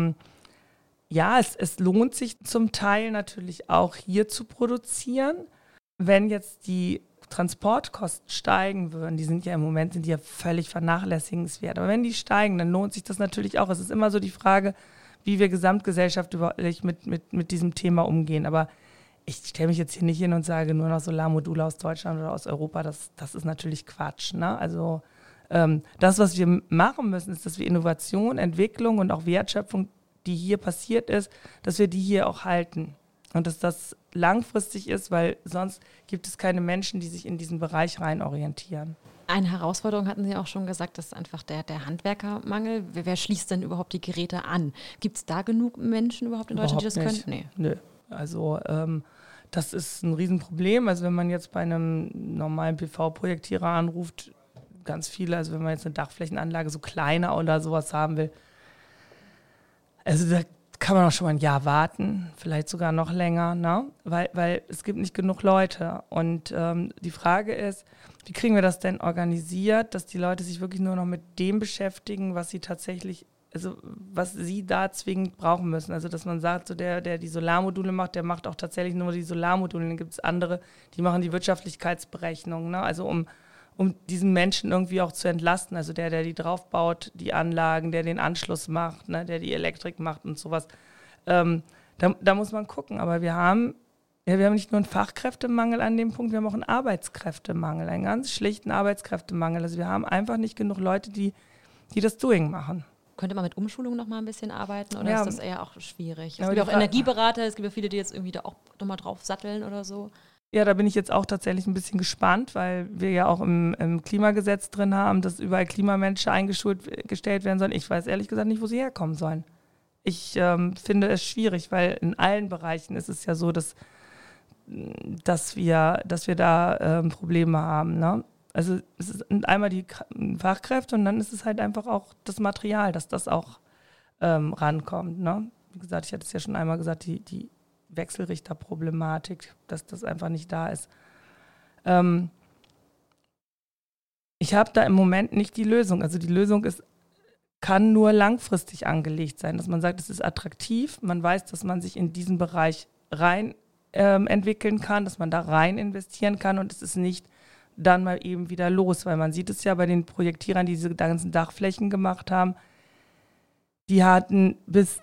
ja, es lohnt sich zum Teil natürlich auch hier zu produzieren. Wenn jetzt die Transportkosten steigen würden, die sind ja im Moment völlig vernachlässigenswert, aber wenn die steigen, dann lohnt sich das natürlich auch. Es ist immer so die Frage, wie wir gesamtgesellschaftlich mit diesem Thema umgehen. Aber ich stelle mich jetzt hier nicht hin und sage nur noch Solarmodule aus Deutschland oder aus Europa. Das ist natürlich Quatsch. Ne? Also das, was wir machen müssen, ist, dass wir Innovation, Entwicklung und auch Wertschöpfung, die hier passiert ist, dass wir die hier auch halten. Und dass das langfristig ist, weil sonst gibt es keine Menschen, die sich in diesen Bereich rein orientieren. Eine Herausforderung hatten Sie auch schon gesagt, das ist einfach der Handwerkermangel. Wer schließt denn überhaupt die Geräte an? Gibt es da genug Menschen überhaupt in Deutschland, die das können? Nee. Nö. Also das ist ein Riesenproblem. Also wenn man jetzt bei einem normalen PV-Projektierer anruft, ganz viele, also wenn man jetzt eine Dachflächenanlage so kleiner oder sowas haben will, also da kann man auch schon mal ein Jahr warten, vielleicht sogar noch länger, ne? Weil es gibt nicht genug Leute. Und die Frage ist, wie kriegen wir das denn organisiert, dass die Leute sich wirklich nur noch mit dem beschäftigen, was sie tatsächlich, also was sie da zwingend brauchen müssen. Also dass man sagt, so der die Solarmodule macht, der macht auch tatsächlich nur die Solarmodule. Dann gibt es andere, die machen die Wirtschaftlichkeitsberechnung, ne? Also um diesen Menschen irgendwie auch zu entlasten. Also der die draufbaut, die Anlagen, der den Anschluss macht, ne, der die Elektrik macht und sowas. Da muss man gucken. Aber wir haben nicht nur einen Fachkräftemangel an dem Punkt, wir haben auch einen Arbeitskräftemangel, einen ganz schlichten Arbeitskräftemangel. Also wir haben einfach nicht genug Leute, die das Doing machen. Könnte man mit Umschulung noch mal ein bisschen arbeiten oder Ja. ist das eher auch schwierig? Ja, Es gibt ja auch Energieberater, es gibt ja viele, die jetzt irgendwie da auch nochmal drauf satteln oder so. Ja, da bin ich jetzt auch tatsächlich ein bisschen gespannt, weil wir ja auch im Klimagesetz drin haben, dass überall Klimamenschen eingestellt werden sollen. Ich weiß ehrlich gesagt nicht, wo sie herkommen sollen. Ich finde es schwierig, weil in allen Bereichen ist es ja so, dass wir da Probleme haben. Ne? Also es ist einmal die Fachkräfte und dann ist es halt einfach auch das Material, dass das auch rankommt. Ne? Wie gesagt, ich hatte es ja schon einmal gesagt, die Wechselrichterproblematik, dass das einfach nicht da ist. Ich habe da im Moment nicht die Lösung. Also die Lösung kann nur langfristig angelegt sein, dass man sagt, es ist attraktiv, man weiß, dass man sich in diesen Bereich rein entwickeln kann, dass man da rein investieren kann und es ist nicht dann mal eben wieder los, weil man sieht es ja bei den Projektierern, die diese ganzen Dachflächen gemacht haben, die hatten bis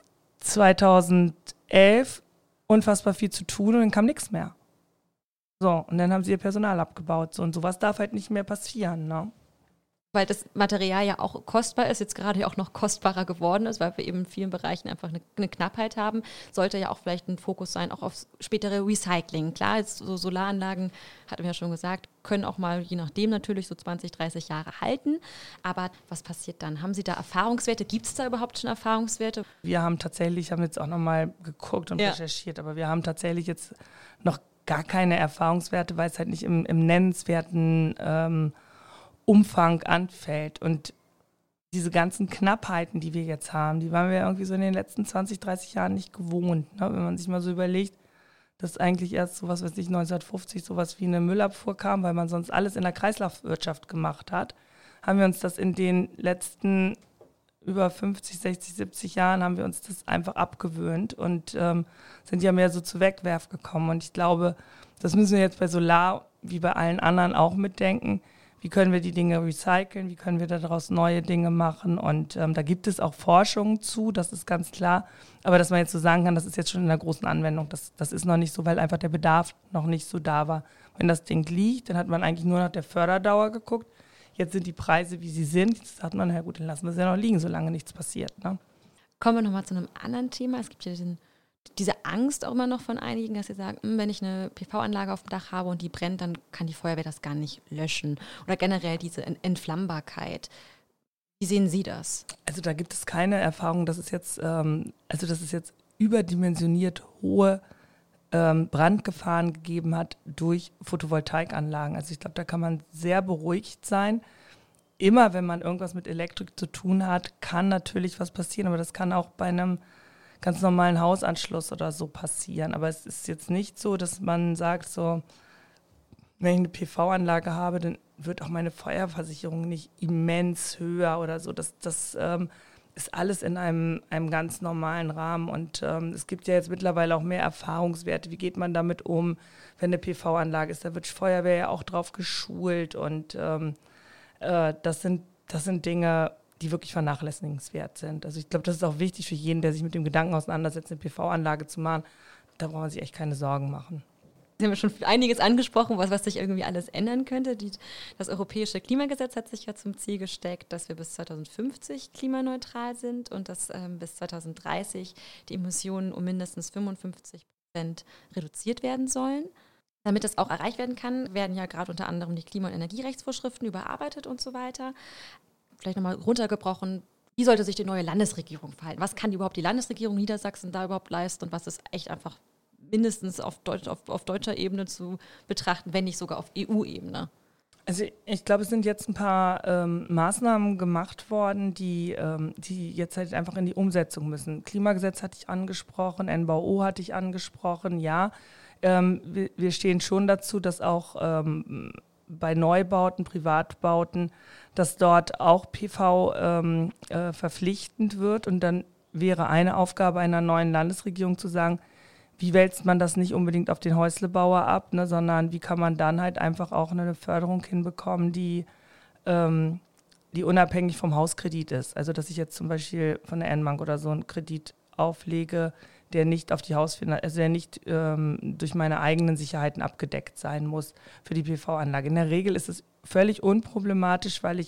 2011 unfassbar viel zu tun und dann kam nichts mehr. So, und dann haben sie ihr Personal abgebaut. So, und sowas darf halt nicht mehr passieren, ne? Weil das Material ja auch kostbar ist, jetzt gerade ja auch noch kostbarer geworden ist, weil wir eben in vielen Bereichen einfach eine Knappheit haben, sollte ja auch vielleicht ein Fokus sein, auch aufs spätere Recycling. Klar, jetzt so Solaranlagen, hatten wir ja schon gesagt, können auch mal, je nachdem natürlich, so 20, 30 Jahre halten. Aber was passiert dann? Haben Sie da Erfahrungswerte? Gibt es da überhaupt schon Erfahrungswerte? Wir haben jetzt auch nochmal geguckt und recherchiert, aber wir haben tatsächlich jetzt noch gar keine Erfahrungswerte, weil es halt nicht im nennenswerten Umfang anfällt. Und diese ganzen Knappheiten, die wir jetzt haben, die waren wir irgendwie so in den letzten 20, 30 Jahren nicht gewohnt. Ne? Wenn man sich mal so überlegt, dass eigentlich erst sowas, 1950 sowas wie eine Müllabfuhr kam, weil man sonst alles in der Kreislaufwirtschaft gemacht hat, haben wir uns das in den letzten über 50, 60, 70 Jahren haben wir uns das einfach abgewöhnt und sind ja mehr so zu Wegwerf gekommen. Und ich glaube, das müssen wir jetzt bei Solar wie bei allen anderen auch mitdenken. Wie können wir die Dinge recyceln? Wie können wir daraus neue Dinge machen? Und da gibt es auch Forschung zu, das ist ganz klar. Aber dass man jetzt so sagen kann, das ist jetzt schon in der großen Anwendung, das ist noch nicht so, weil einfach der Bedarf noch nicht so da war. Wenn das Ding liegt, dann hat man eigentlich nur nach der Förderdauer geguckt. Jetzt sind die Preise, wie sie sind. Jetzt sagt man, na gut, dann lassen wir es ja noch liegen, solange nichts passiert. Ne? Kommen wir nochmal zu einem anderen Thema. Es gibt ja diese Angst auch immer noch von einigen, dass sie sagen, wenn ich eine PV-Anlage auf dem Dach habe und die brennt, dann kann die Feuerwehr das gar nicht löschen. Oder generell diese Entflammbarkeit. Wie sehen Sie das? Also da gibt es keine Erfahrung, dass es jetzt, dass es jetzt überdimensioniert hohe Brandgefahren gegeben hat durch Photovoltaikanlagen. Also ich glaube, da kann man sehr beruhigt sein. Immer wenn man irgendwas mit Elektrik zu tun hat, kann natürlich was passieren, aber das kann auch bei einem ganz normalen Hausanschluss oder so passieren. Aber es ist jetzt nicht so, dass man sagt, so, wenn ich eine PV-Anlage habe, dann wird auch meine Feuerversicherung nicht immens höher oder so. Das ist alles in einem ganz normalen Rahmen. Und es gibt ja jetzt mittlerweile auch mehr Erfahrungswerte. Wie geht man damit um, wenn eine PV-Anlage ist? Da wird Feuerwehr ja auch drauf geschult. Und das sind Dinge, die wirklich vernachlässigenswert sind. Also ich glaube, das ist auch wichtig für jeden, der sich mit dem Gedanken auseinandersetzt, eine PV-Anlage zu machen. Da braucht man sich echt keine Sorgen machen. Sie haben ja schon einiges angesprochen, was sich irgendwie alles ändern könnte. Das europäische Klimagesetz hat sich ja zum Ziel gesteckt, dass wir bis 2050 klimaneutral sind und dass bis 2030 die Emissionen um mindestens 55% reduziert werden sollen. Damit das auch erreicht werden kann, werden ja gerade unter anderem die Klima- und Energierechtsvorschriften überarbeitet und so weiter. Vielleicht nochmal runtergebrochen, wie sollte sich die neue Landesregierung verhalten? Was kann überhaupt die Landesregierung Niedersachsen da überhaupt leisten und was ist echt einfach mindestens auf deutscher Ebene zu betrachten, wenn nicht sogar auf EU-Ebene? Also ich glaube, es sind jetzt ein paar Maßnahmen gemacht worden, die jetzt halt einfach in die Umsetzung müssen. Klimagesetz hatte ich angesprochen, NBU hatte ich angesprochen, ja. Wir stehen schon dazu, dass auch bei Neubauten, Privatbauten, dass dort auch PV verpflichtend wird. Und dann wäre eine Aufgabe einer neuen Landesregierung zu sagen, wie wälzt man das nicht unbedingt auf den Häuslebauer ab, ne, sondern wie kann man dann halt einfach auch eine Förderung hinbekommen, die unabhängig vom Hauskredit ist. Also dass ich jetzt zum Beispiel von der N-Bank oder so einen Kredit auflege, der nicht auf die der nicht durch meine eigenen Sicherheiten abgedeckt sein muss für die PV-Anlage. In der Regel ist es völlig unproblematisch, weil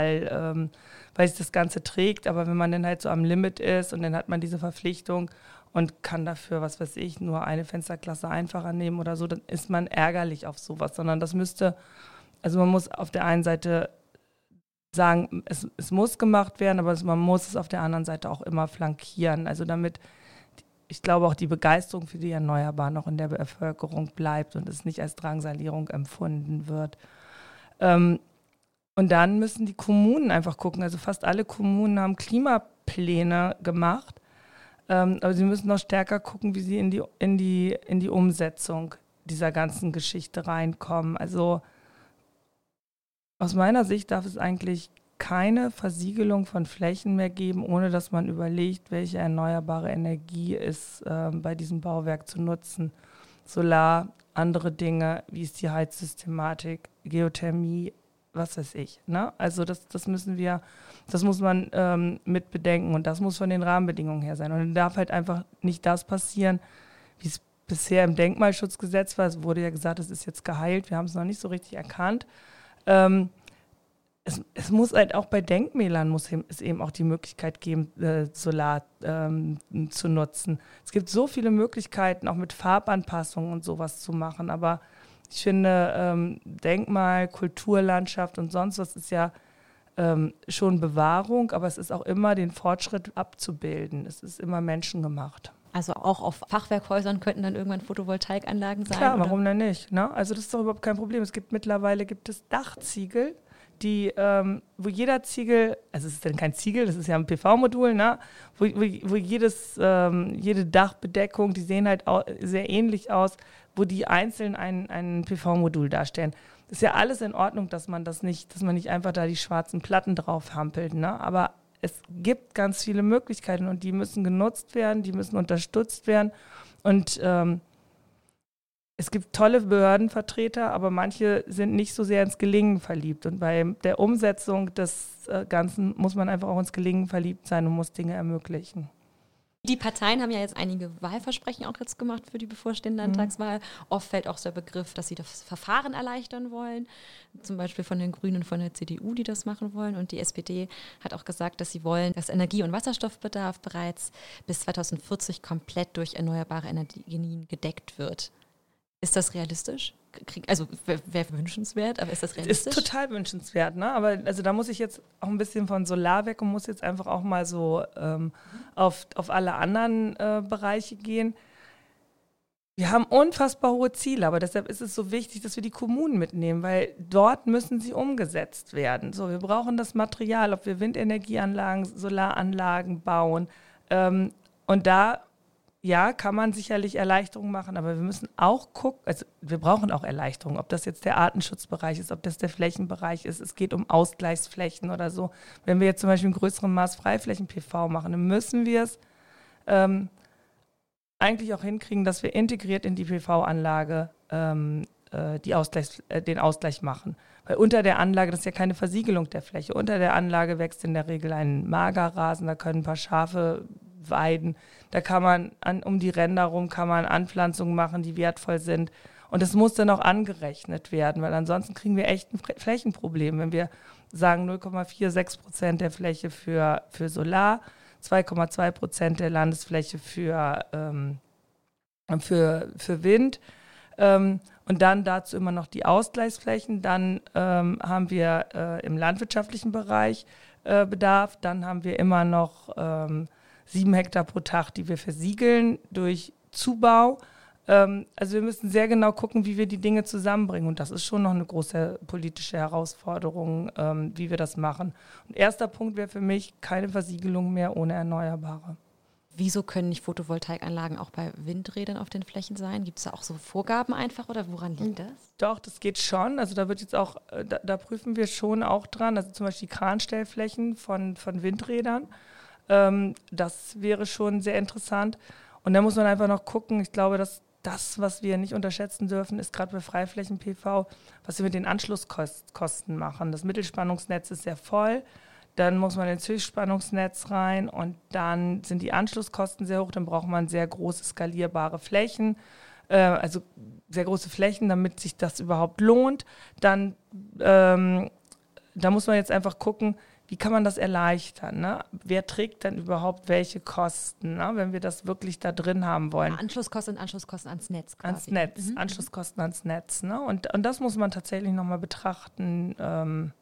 es das Ganze trägt, aber wenn man dann halt so am Limit ist und dann hat man diese Verpflichtung und kann dafür, was weiß ich, nur eine Fensterklasse einfacher nehmen oder so, dann ist man ärgerlich auf sowas, sondern man muss auf der einen Seite sagen, es muss gemacht werden, aber man muss es auf der anderen Seite auch immer flankieren, also damit ich glaube, auch die Begeisterung für die Erneuerbaren noch in der Bevölkerung bleibt und es nicht als Drangsalierung empfunden wird. Und dann müssen die Kommunen einfach gucken. Also fast alle Kommunen haben Klimapläne gemacht, aber sie müssen noch stärker gucken, wie sie in die Umsetzung dieser ganzen Geschichte reinkommen. Also aus meiner Sicht darf es eigentlich keine Versiegelung von Flächen mehr geben, ohne dass man überlegt, welche erneuerbare Energie ist bei diesem Bauwerk zu nutzen. Solar, andere Dinge, wie ist die Heizsystematik, Geothermie, was weiß ich. Ne? Also das muss man mit bedenken und das muss von den Rahmenbedingungen her sein. Und dann darf halt einfach nicht das passieren, wie es bisher im Denkmalschutzgesetz war. Es wurde ja gesagt, es ist jetzt geheilt, wir haben es noch nicht so richtig erkannt. Es muss halt auch bei Denkmälern muss es eben auch die Möglichkeit geben, Solar zu nutzen. Es gibt so viele Möglichkeiten, auch mit Farbanpassungen und sowas zu machen. Aber ich finde, Denkmal, Kulturlandschaft und sonst was ist ja schon Bewahrung, aber es ist auch immer den Fortschritt abzubilden. Es ist immer menschengemacht. Also auch auf Fachwerkhäusern könnten dann irgendwann Photovoltaikanlagen sein? Klar, warum denn nicht? Ne? Also das ist doch überhaupt kein Problem. Mittlerweile gibt es Dachziegel, wo jeder Ziegel, also es ist dann kein Ziegel, das ist ja ein PV-Modul, ne? wo jede Dachbedeckung, die sehen halt sehr ähnlich aus, wo die einzeln ein PV-Modul darstellen. Das ist ja alles in Ordnung, dass man nicht einfach da die schwarzen Platten drauf hampelt, ne? Aber es gibt ganz viele Möglichkeiten und die müssen genutzt werden, die müssen unterstützt werden und es gibt tolle Behördenvertreter, aber manche sind nicht so sehr ins Gelingen verliebt. Und bei der Umsetzung des Ganzen muss man einfach auch ins Gelingen verliebt sein und muss Dinge ermöglichen. Die Parteien haben ja jetzt einige Wahlversprechen auch jetzt gemacht für die bevorstehende Landtagswahl. Oft fällt auch der Begriff, dass sie das Verfahren erleichtern wollen. Zum Beispiel von den Grünen und von der CDU, die das machen wollen. Und die SPD hat auch gesagt, dass sie wollen, dass Energie- und Wasserstoffbedarf bereits bis 2040 komplett durch erneuerbare Energien gedeckt wird. Ist das realistisch? Also wäre wünschenswert, aber ist das realistisch? Ist total wünschenswert, ne? Aber also da muss ich jetzt auch ein bisschen von Solar weg und muss jetzt einfach auch mal so auf alle anderen Bereiche gehen. Wir haben unfassbar hohe Ziele, aber deshalb ist es so wichtig, dass wir die Kommunen mitnehmen, weil dort müssen sie umgesetzt werden. So, wir brauchen das Material, ob wir Windenergieanlagen, Solaranlagen bauen. Und da kann man sicherlich Erleichterungen machen, aber wir müssen auch gucken, also wir brauchen auch Erleichterungen, ob das jetzt der Artenschutzbereich ist, ob das der Flächenbereich ist, es geht um Ausgleichsflächen oder so. Wenn wir jetzt zum Beispiel in größerem Maß Freiflächen-PV machen, dann müssen wir es eigentlich auch hinkriegen, dass wir integriert in die PV-Anlage den Ausgleich machen. Weil unter der Anlage, das ist ja keine Versiegelung der Fläche, unter der Anlage wächst in der Regel ein Magerrasen, da können ein paar Schafe weiden. Da kann man um die Ränder rum kann man Anpflanzungen machen, die wertvoll sind. Und das muss dann auch angerechnet werden, weil ansonsten kriegen wir echt ein Flächenproblem. Wenn wir sagen 0,46% der Fläche für Solar, 2,2% der Landesfläche für Wind und dann dazu immer noch die Ausgleichsflächen. Dann haben wir im landwirtschaftlichen Bereich Bedarf. Dann haben wir immer noch 7 Hektar pro Tag, die wir versiegeln durch Zubau. Also wir müssen sehr genau gucken, wie wir die Dinge zusammenbringen. Und das ist schon noch eine große politische Herausforderung, wie wir das machen. Und erster Punkt wäre für mich keine Versiegelung mehr ohne Erneuerbare. Wieso können nicht Photovoltaikanlagen auch bei Windrädern auf den Flächen sein? Gibt es da auch so Vorgaben einfach oder woran liegt das? Doch, das geht schon. Also da wird jetzt auch, da prüfen wir schon auch dran. Also zum Beispiel die Kranstellflächen von Windrädern. Das wäre schon sehr interessant. Und da muss man einfach noch gucken. Ich glaube, dass das, was wir nicht unterschätzen dürfen, ist gerade bei Freiflächen-PV, was wir mit den Anschlusskosten machen. Das Mittelspannungsnetz ist sehr voll. Dann muss man ins Höchstspannungsnetz rein und dann sind die Anschlusskosten sehr hoch. Dann braucht man sehr große skalierbare Flächen, also sehr große Flächen, damit sich das überhaupt lohnt. Dann da muss man jetzt einfach gucken, wie kann man das erleichtern? Ne? Wer trägt dann überhaupt welche Kosten, ne? Wenn wir das wirklich da drin haben wollen? Anschlusskosten ans Netz quasi. Ans Netz, Anschlusskosten ans Netz. Ne? Und das muss man tatsächlich nochmal betrachten,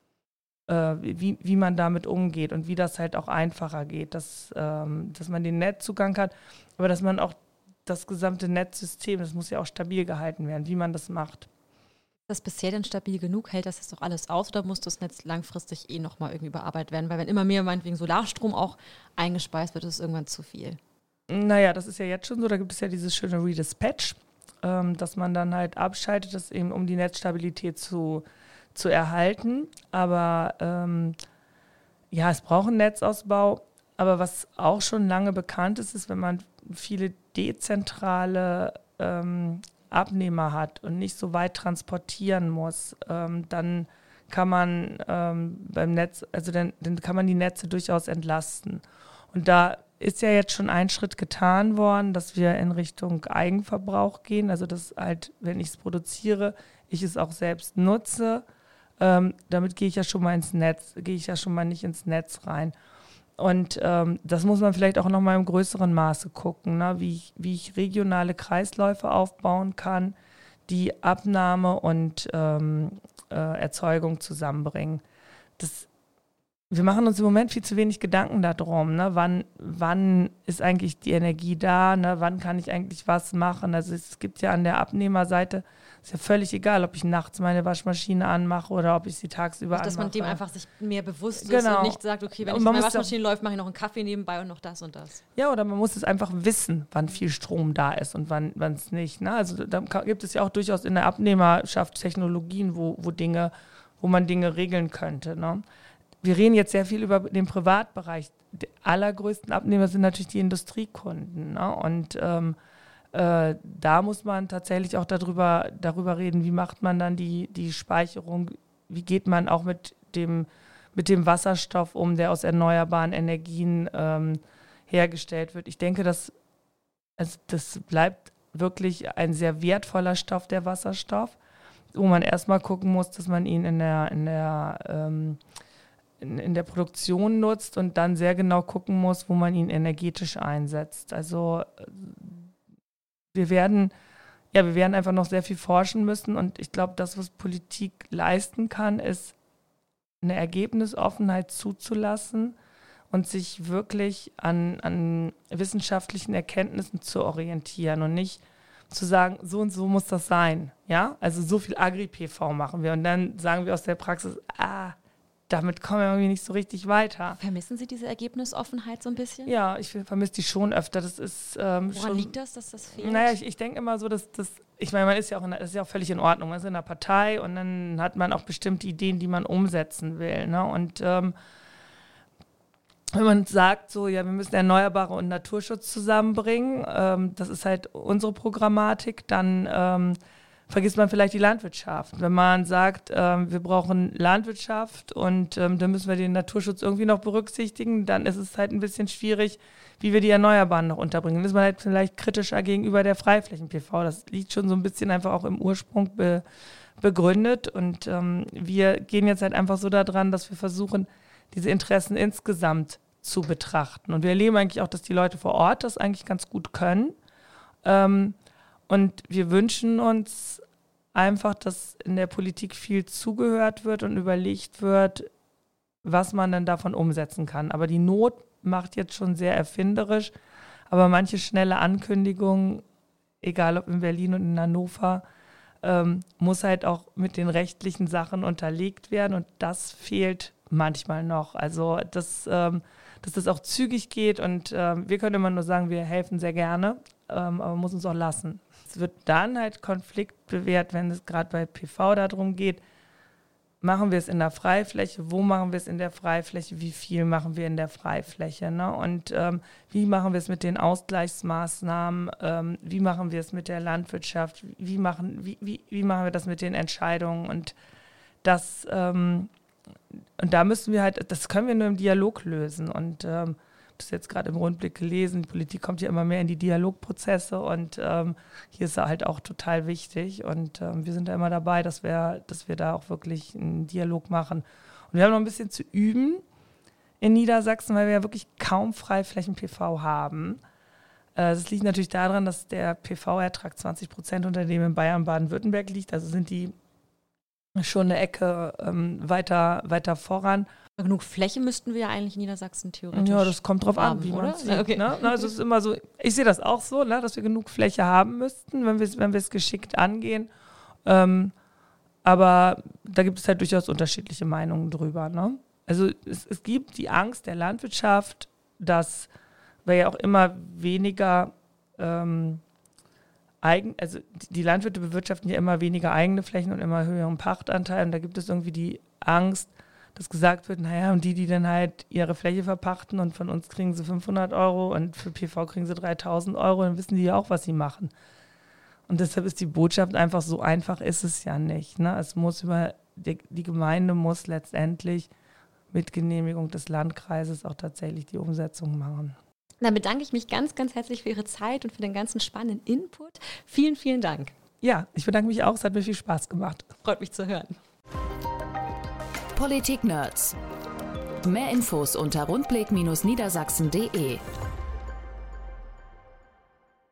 wie man damit umgeht und wie das halt auch einfacher geht, dass man den Netzzugang hat, aber dass man auch das gesamte Netzsystem, das muss ja auch stabil gehalten werden, wie man das macht. Ist das bisher denn stabil genug? Hält das jetzt doch alles aus oder muss das Netz langfristig nochmal irgendwie überarbeitet werden? Weil wenn immer mehr meinetwegen Solarstrom auch eingespeist wird, ist es irgendwann zu viel. Naja, das ist ja jetzt schon so, da gibt es ja dieses schöne Redispatch, dass man dann halt abschaltet, das eben um die Netzstabilität zu erhalten. Aber es braucht einen Netzausbau. Aber was auch schon lange bekannt ist, wenn man viele dezentrale Abnehmer hat und nicht so weit transportieren muss, dann kann man beim Netz, also dann kann man die Netze durchaus entlasten. Und da ist ja jetzt schon ein Schritt getan worden, dass wir in Richtung Eigenverbrauch gehen, also dass halt, wenn ich es produziere, ich es auch selbst nutze. Damit gehe ich ja schon mal nicht ins Netz rein. Und das muss man vielleicht auch noch mal im größeren Maße gucken, ne? Wie ich regionale Kreisläufe aufbauen kann, die Abnahme und Erzeugung zusammenbringen. Wir machen uns im Moment viel zu wenig Gedanken darum, ne? Wann ist eigentlich die Energie da, ne? Wann kann ich eigentlich was machen? Also es gibt ja an der Abnehmerseite, ist ja völlig egal, ob ich nachts meine Waschmaschine anmache oder ob ich sie tagsüber anmache. Dass man dem einfach sich mehr bewusst ist und nicht sagt, okay, wenn meine Waschmaschine läuft, mache ich noch einen Kaffee nebenbei und noch das und das. Ja, oder man muss es einfach wissen, wann viel Strom da ist und wann es nicht. Ne? Also da gibt es ja auch durchaus in der Abnehmerschaft Technologien, wo man Dinge regeln könnte. Ne? Wir reden jetzt sehr viel über den Privatbereich. Die allergrößten Abnehmer sind natürlich die Industriekunden. Ne? Und da muss man tatsächlich auch darüber reden, wie macht man dann die Speicherung, wie geht man auch mit dem Wasserstoff um, der aus erneuerbaren Energien hergestellt wird. Ich denke, das bleibt wirklich ein sehr wertvoller Stoff, der Wasserstoff, wo man erstmal gucken muss, dass man ihn in der Produktion nutzt und dann sehr genau gucken muss, wo man ihn energetisch einsetzt. Also wir werden einfach noch sehr viel forschen müssen und ich glaube, das, was Politik leisten kann, ist eine Ergebnisoffenheit zuzulassen und sich wirklich an wissenschaftlichen Erkenntnissen zu orientieren und nicht zu sagen, so und so muss das sein. Ja? Also so viel Agri-PV machen wir und dann sagen wir aus der Praxis, damit kommen wir irgendwie nicht so richtig weiter. Vermissen Sie diese Ergebnisoffenheit so ein bisschen? Ja, ich vermisse die schon öfter. Das ist, woran liegt das, dass das fehlt? Naja, ich denke immer so, dass ich meine, man ist ja auch das ist ja auch völlig in Ordnung. Man ist in einer Partei und dann hat man auch bestimmte Ideen, die man umsetzen will. Ne? Und wenn man sagt, so, ja, wir müssen Erneuerbare und Naturschutz zusammenbringen, das ist halt unsere Programmatik, dann vergisst man vielleicht die Landwirtschaft. Wenn man sagt, wir brauchen Landwirtschaft und dann müssen wir den Naturschutz irgendwie noch berücksichtigen, dann ist es halt ein bisschen schwierig, wie wir die Erneuerbaren noch unterbringen. Dann ist man halt vielleicht kritischer gegenüber der Freiflächen-PV. Das liegt schon so ein bisschen einfach auch im Ursprung begründet und wir gehen jetzt halt einfach so daran, dass wir versuchen, diese Interessen insgesamt zu betrachten. Und wir erleben eigentlich auch, dass die Leute vor Ort das eigentlich ganz gut können. Und wir wünschen uns einfach, dass in der Politik viel zugehört wird und überlegt wird, was man denn davon umsetzen kann. Aber die Not macht jetzt schon sehr erfinderisch. Aber manche schnelle Ankündigungen, egal ob in Berlin und in Hannover, muss halt auch mit den rechtlichen Sachen unterlegt werden. Und das fehlt manchmal noch. Also dass das auch zügig geht. Und wir können immer nur sagen, wir helfen sehr gerne, aber man muss uns auch lassen. Es wird dann halt Konflikt bewährt, wenn es gerade bei PV darum geht, machen wir es in der Freifläche, wo machen wir es in der Freifläche, wie viel machen wir in der Freifläche, ne? Und wie machen wir es mit den Ausgleichsmaßnahmen, wie machen wir es mit der Landwirtschaft, wie machen wir das mit den Entscheidungen und das und da müssen wir halt, das können wir nur im Dialog lösen und das jetzt gerade im Rundblick gelesen, die Politik kommt ja immer mehr in die Dialogprozesse und hier ist er halt auch total wichtig und wir sind da immer dabei, dass wir da auch wirklich einen Dialog machen. Und wir haben noch ein bisschen zu üben in Niedersachsen, weil wir ja wirklich kaum Freiflächen-PV haben. Das liegt natürlich daran, dass der PV-Ertrag 20% unter dem in Bayern und Baden-Württemberg liegt, also sind die schon eine Ecke weiter voran. Genug Fläche müssten wir ja eigentlich in Niedersachsen theoretisch. Ja, das kommt drauf an, wie man es sieht. Okay. Ne? Also es ist immer so, ich sehe das auch so, ne, dass wir genug Fläche haben müssten, wenn wir es geschickt angehen. Aber da gibt es halt durchaus unterschiedliche Meinungen drüber. Ne? Also es gibt die Angst der Landwirtschaft, dass wir ja auch immer weniger also die Landwirte bewirtschaften ja immer weniger eigene Flächen und immer höheren Pachtanteil. Und da gibt es irgendwie die Angst, dass gesagt wird, naja, und die dann halt ihre Fläche verpachten und von uns kriegen sie 500 € und für PV kriegen sie 3.000 €, dann wissen die ja auch, was sie machen. Und deshalb ist die Botschaft einfach, so einfach ist es ja nicht. Ne? Es muss die Gemeinde muss letztendlich mit Genehmigung des Landkreises auch tatsächlich die Umsetzung machen. Dann bedanke ich mich ganz, ganz herzlich für Ihre Zeit und für den ganzen spannenden Input. Vielen, vielen Dank. Ja, ich bedanke mich auch. Es hat mir viel Spaß gemacht. Freut mich zu hören. Politik-Nerds. Mehr Infos unter rundblick-niedersachsen.de.